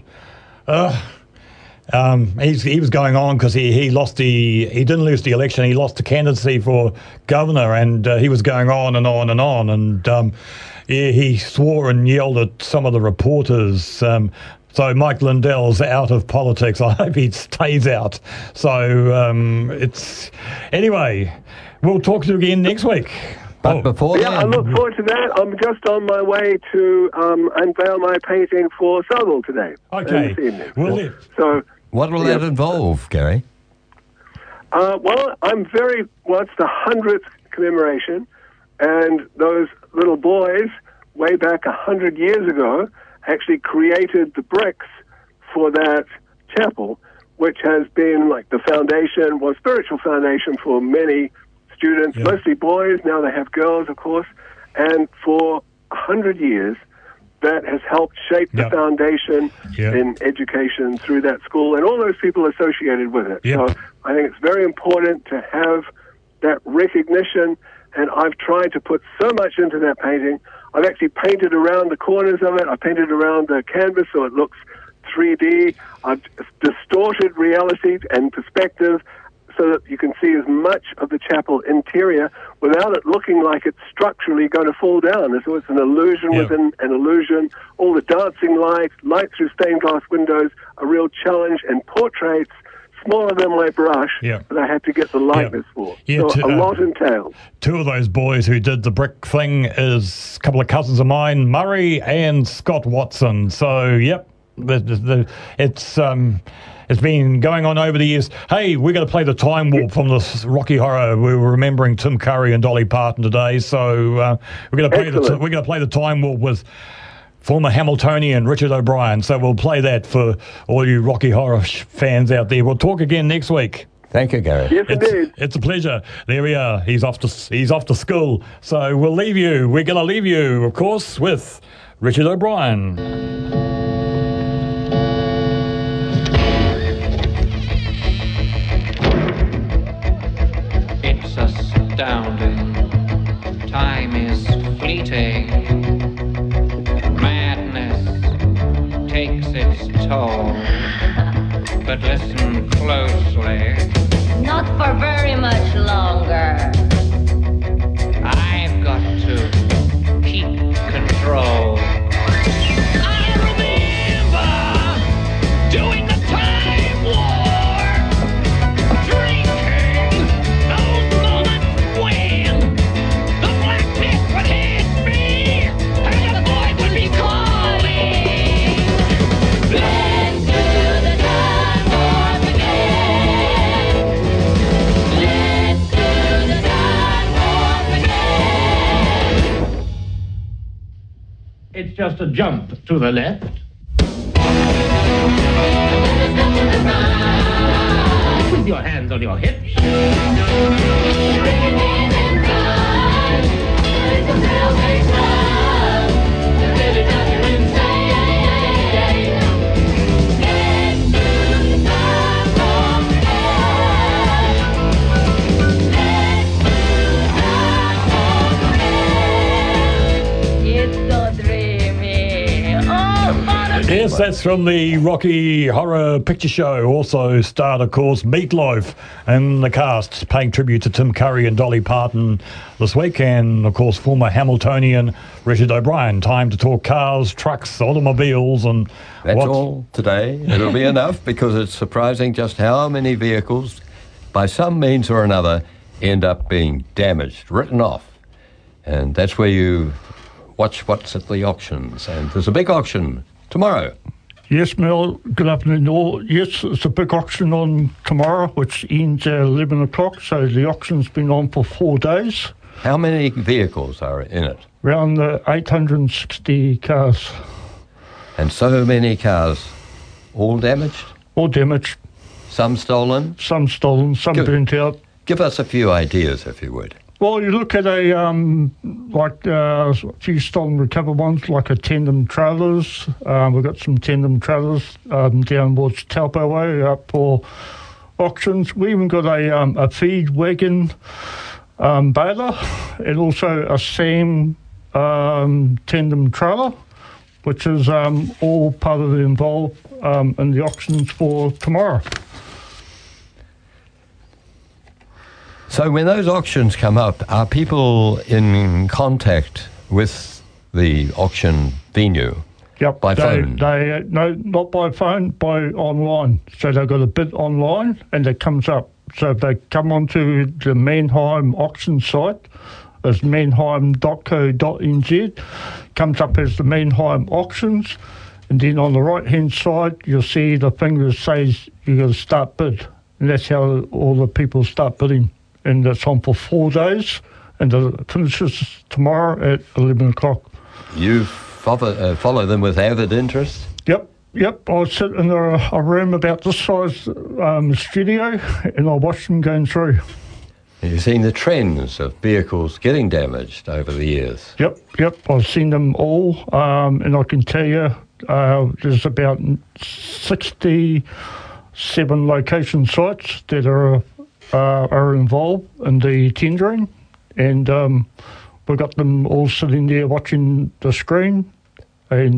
He was going on because he didn't lose the election. He lost the candidacy for governor, and he was going on and on and on. And he swore and yelled at some of the reporters. So Mike Lindell's out of politics. I hope he stays out. So anyway, we'll talk to you again next week. But before I look forward to that. I'm just on my way to unveil my painting for Southall today. Okay. So what will that involve, Gary? Well, it's the 100th commemoration, and those little boys, way back 100 years ago, actually created the bricks for that chapel, which has been like the foundation, spiritual foundation for many students, mostly boys. Now they have girls, of course. And for 100 years, that has helped shape the foundation in education through that school and all those people associated with it. So I think it's very important to have that recognition, and I've tried to put so much into that painting. I've actually painted around the corners of it. I painted around the canvas so it looks 3D. I've distorted reality and perspective so that you can see as much of the chapel interior without it looking like it's structurally going to fall down. So it's an illusion within an illusion. All the dancing light through stained glass windows, a real challenge, and portraits smaller than my brush that I had to get the likeness for. So a lot entails. Two of those boys who did the brick thing is a couple of cousins of mine, Murray and Scott Watson. So, it's been going on over the years. Hey, we're going to play the Time Warp from the Rocky Horror. We were remembering Tim Curry and Dolly Parton today, so we're going to play the Time Warp with former Hamiltonian Richard O'Brien. So we'll play that for all you Rocky Horror fans out there. We'll talk again next week. Thank you, Gary. Yes, indeed. It's a pleasure. There we are. He's off to school. So we'll leave you. We're going to leave you, of course, with Richard O'Brien. It's astounding. Time is fleeting. Madness takes its toll. But listen closely. Not for very much longer. I've got to keep control. I remember doing the Time Warp, drinking those moments when the black pit would hit me and the void would be calling. Let's do the Time Warp again. Let's do the Time Warp again. It's just a jump to the left. With your hands on your hips. It's so dreamy. Oh, what a Yes, that's from the Rocky Horror Picture Show. Also starred, of course, Meatloaf and the cast paying tribute to Tim Curry and Dolly Parton this week. And, of course, former Hamiltonian Richard O'Brien. Time to talk cars, trucks, automobiles and... That's all today. It'll be enough because it's surprising just how many vehicles, by some means or another, end up being damaged, written off. And that's where you watch what's at the auctions. And there's a big auction tomorrow. Yes, Mel, good afternoon all. Yes, it's a big auction on tomorrow, which ends at 11 o'clock, so the auction's been on for 4 days. How many vehicles are in it? Around 860 cars. And so many cars, all damaged? All damaged. Some stolen? Some stolen, some burnt out. Give us a few ideas, if you would. Well, you look at a few stolen recovered ones, like a tandem trailers. We've got some tandem trailers down towards Taupo Way up for auctions. We even got a feed wagon baler and also a Sam tandem trailer, which is all part of the involved in the auctions for tomorrow. So when those auctions come up, are people in contact with the auction venue? Yep. By phone? No, not by phone, by online. So they've got a bid online and it comes up. So if they come onto the Mannheim auction site, it's mannheim.co.nz, comes up as the Mannheim auctions, and then on the right-hand side, you'll see the thing that says you've got to start bid. And that's how all the people start bidding. And that's on for 4 days, and it finishes tomorrow at 11 o'clock. You follow them with avid interest? Yep. I sit in a room about this size studio, and I watch them going through. You've seen the trends of vehicles getting damaged over the years? Yep. I've seen them all, and I can tell you there's about 67 location sites that are involved in the tendering, and we've got them all sitting there watching the screen, and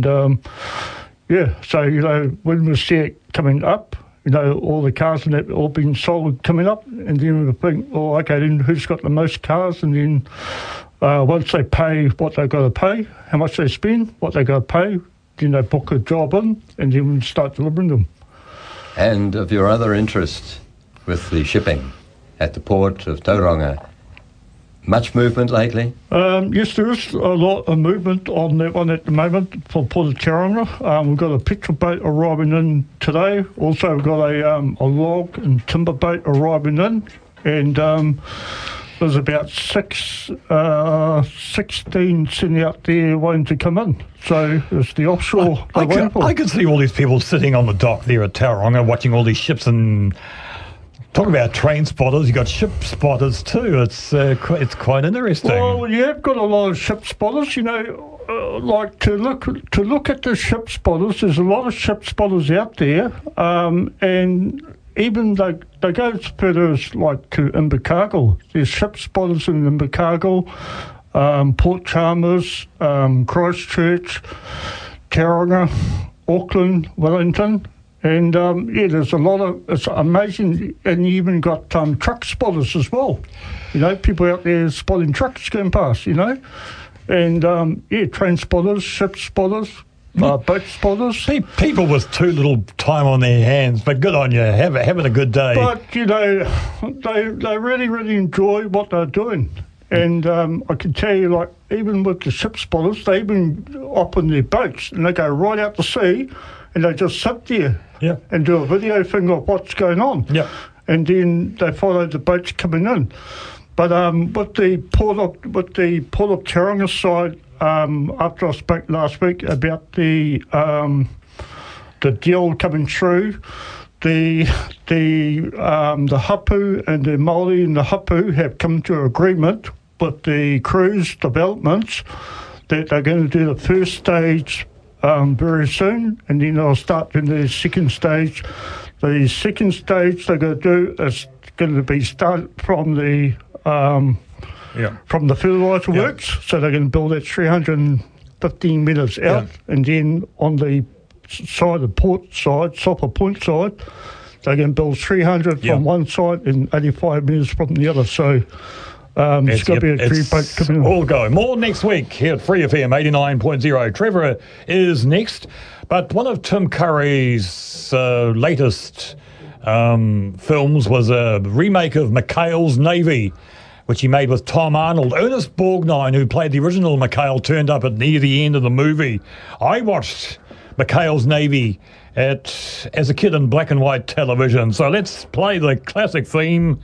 so when we see it coming up, all the cars and that all being sold coming up, and then we think, okay, then who's got the most cars, and then once they pay what they've got to pay, how much they spend, what they've got to pay, then they book a job in, and then we start delivering them. And of your other interest with the shipping at the port of Tauranga, much movement lately? Yes, there is a lot of movement on that one at the moment for Port of Tauranga. We've got a petrol boat arriving in today. Also, we've got a log and timber boat arriving in, and there's about 16 sitting out there waiting to come in. So it's the offshore. I can see all these people sitting on the dock there at Tauranga watching all these ships and... Talk about train spotters, you've got ship spotters too. It's quite interesting. Well, you've got a lot of ship spotters, like to look at the ship spotters, there's a lot of ship spotters out there, and even they go as further as like to Invercargill. There's ship spotters in Invercargill, Port Chalmers, Christchurch, Tauranga, Auckland, Wellington. And, there's a lot of... It's amazing. And you even got truck spotters as well. People out there spotting trucks going past, And, train spotters, ship spotters, boat spotters. People with too little time on their hands, but good on you, having a good day. But, they really, really enjoy what they're doing. And I can tell you, like, even with the ship spotters, they even up on their boats and they go right out to sea and they just sit there and do a video thing of what's going on. Yeah. And then they follow the boats coming in. But with the Port of Tauranga side, after I spoke last week about the deal coming through, the Hapu and the Māori and the Hapu have come to an agreement with the cruise developments that they're going to do the first stage very soon, and then they'll start in the second stage. The second stage they're going to do is going to be started from the fertiliser works, so they're going to build it 315 metres out, and then on the side, the port side, Sopper Point side, they can build 300 from one side and 85 metres from the other. So it's got to be a three-boat coming in. All go. More next week here at Free FM 89.0. Trevor is next, but one of Tim Curry's latest films was a remake of McHale's Navy, which he made with Tom Arnold. Ernest Borgnine, who played the original McHale, turned up at near the end of the movie. I watched McHale's Navy as a kid in black and white television. So let's play the classic theme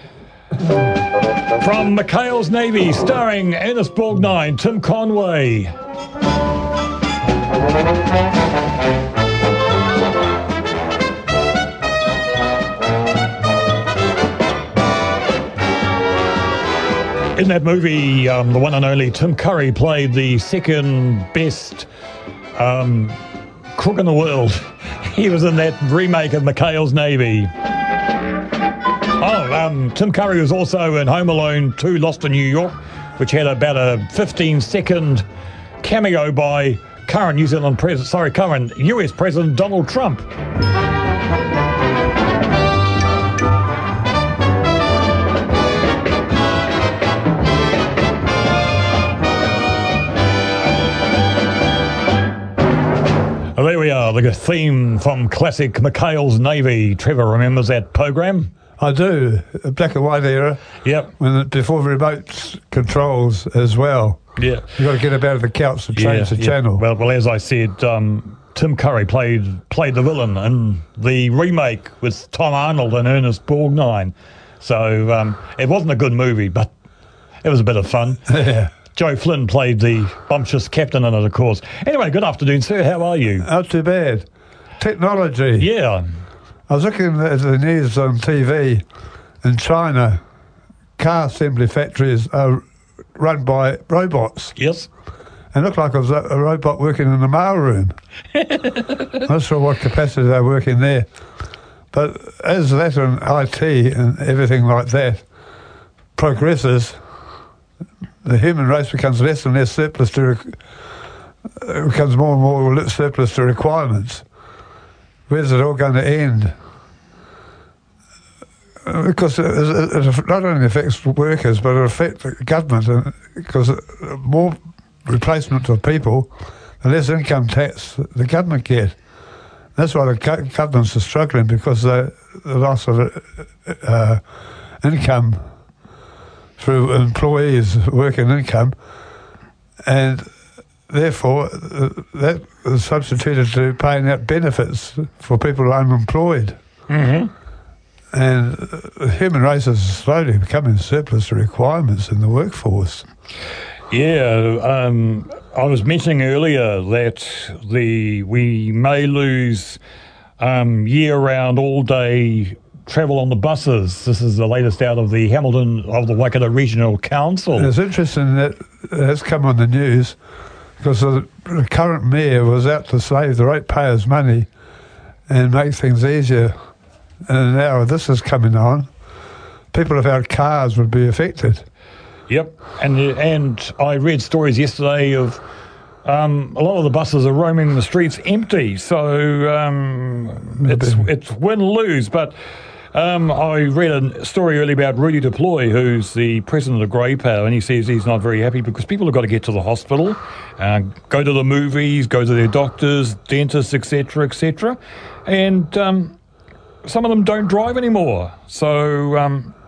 from McHale's Navy, starring Ernest Borgnine, Tim Conway. In that movie, the one and only Tim Curry played the second best crook in the world. He was in that remake of McHale's Navy. Tim Curry was also in Home Alone 2, Lost in New York, which had about a 15-second cameo by current US President Donald Trump. Well, there we are, the theme from classic McHale's Navy. Trevor remembers that program? I do. Black and white era. Yep. Before remote controls as well. Yeah. You've got to get up out of the couch and change the channel. Well, as I said, Tim Curry played the villain in the remake with Tom Arnold and Ernest Borgnine. So it wasn't a good movie, but it was a bit of fun. Yeah. Joe Flynn played the bumptious captain in it, of course. Anyway, good afternoon, sir. How are you? Not too bad. Technology. Yeah. I was looking at the news on TV in China. Car assembly factories are run by robots. Yes. And it looked like it was a robot working in the mail room. I'm not sure what capacity they're working there. But as that and IT and everything like that progresses, the human race becomes less and less surplus becomes more and more surplus to requirements. Where's it all going to end? Because it not only affects workers, but it affects the government, because more replacement of people, the less income tax the government get. That's why the governments are struggling, because the loss of income through employees' working income, and therefore that is substituted to paying out benefits for people who are unemployed. Mm-hmm. And the human race is slowly becoming surplus to requirements in the workforce. Yeah, I was mentioning earlier that we may lose year-round, all-day travel on the buses. This is the latest out of the the Waikato Regional Council. And it's interesting that it has come on the news, because the current mayor was out to save the ratepayers' money and make things easier. And now this is coming on. People without cars would be affected. Yep, and I read stories yesterday of a lot of the buses are roaming the streets empty. So it's win-lose, but. I read a story earlier about Rudy Deploy, who's the president of Grey Power, and he says he's not very happy because people have got to get to the hospital, go to the movies, go to their doctors, dentists, etc., etc., and some of them don't drive anymore. So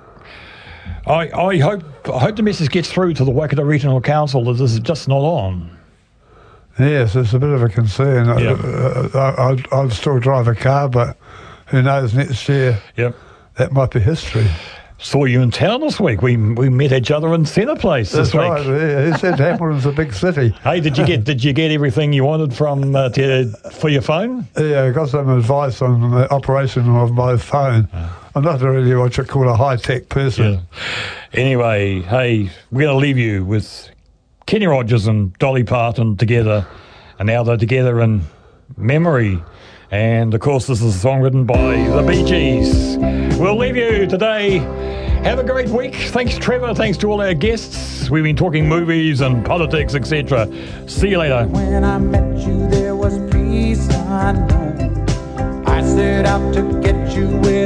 I hope the message gets through to the Waikato Regional Council that this is just not on. Yes, it's a bit of a concern. Yep. I'd still drive a car, but who knows, next year, that might be history. Saw you in town this week. We met each other in Centre Place this week. That's right. Yeah. He said Hamilton's a big city. Hey, did you get everything you wanted from for your phone? Yeah, I got some advice on the operation of my phone. I'm not really what you call a high-tech person. Yeah. Anyway, hey, we're going to leave you with Kenny Rogers and Dolly Parton together, and now they're together in memory. And, of course, this is a song written by the Bee Gees. We'll leave you today. Have a great week. Thanks, Trevor. Thanks to all our guests. We've been talking movies and politics, etc. See you later. When I met you, there was peace on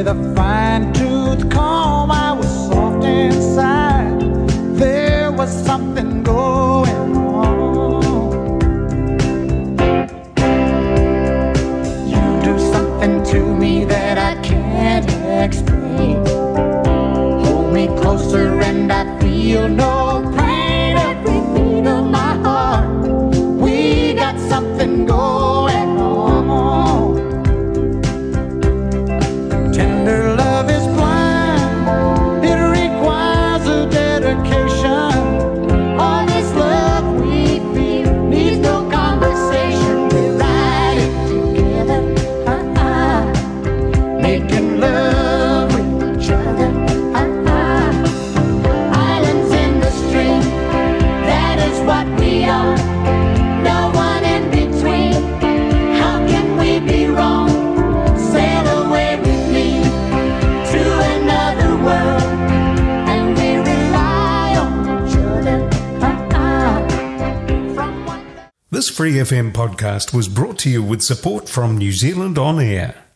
with a fine-tooth comb. I was soft inside. There was something going on. You do something to me that I can't explain. Hold me closer and I feel no pain. Every beat of my heart, we got something going on. Tender love is blind, it requires a dedication. All this love we feel needs no conversation. We ride it together, making love with each other. Islands in the stream, that is what we are. No one in between. How can we be wrong? Sail away with me to another world, and we rely on each other. This Free FM podcast was brought to you with support from New Zealand On Air.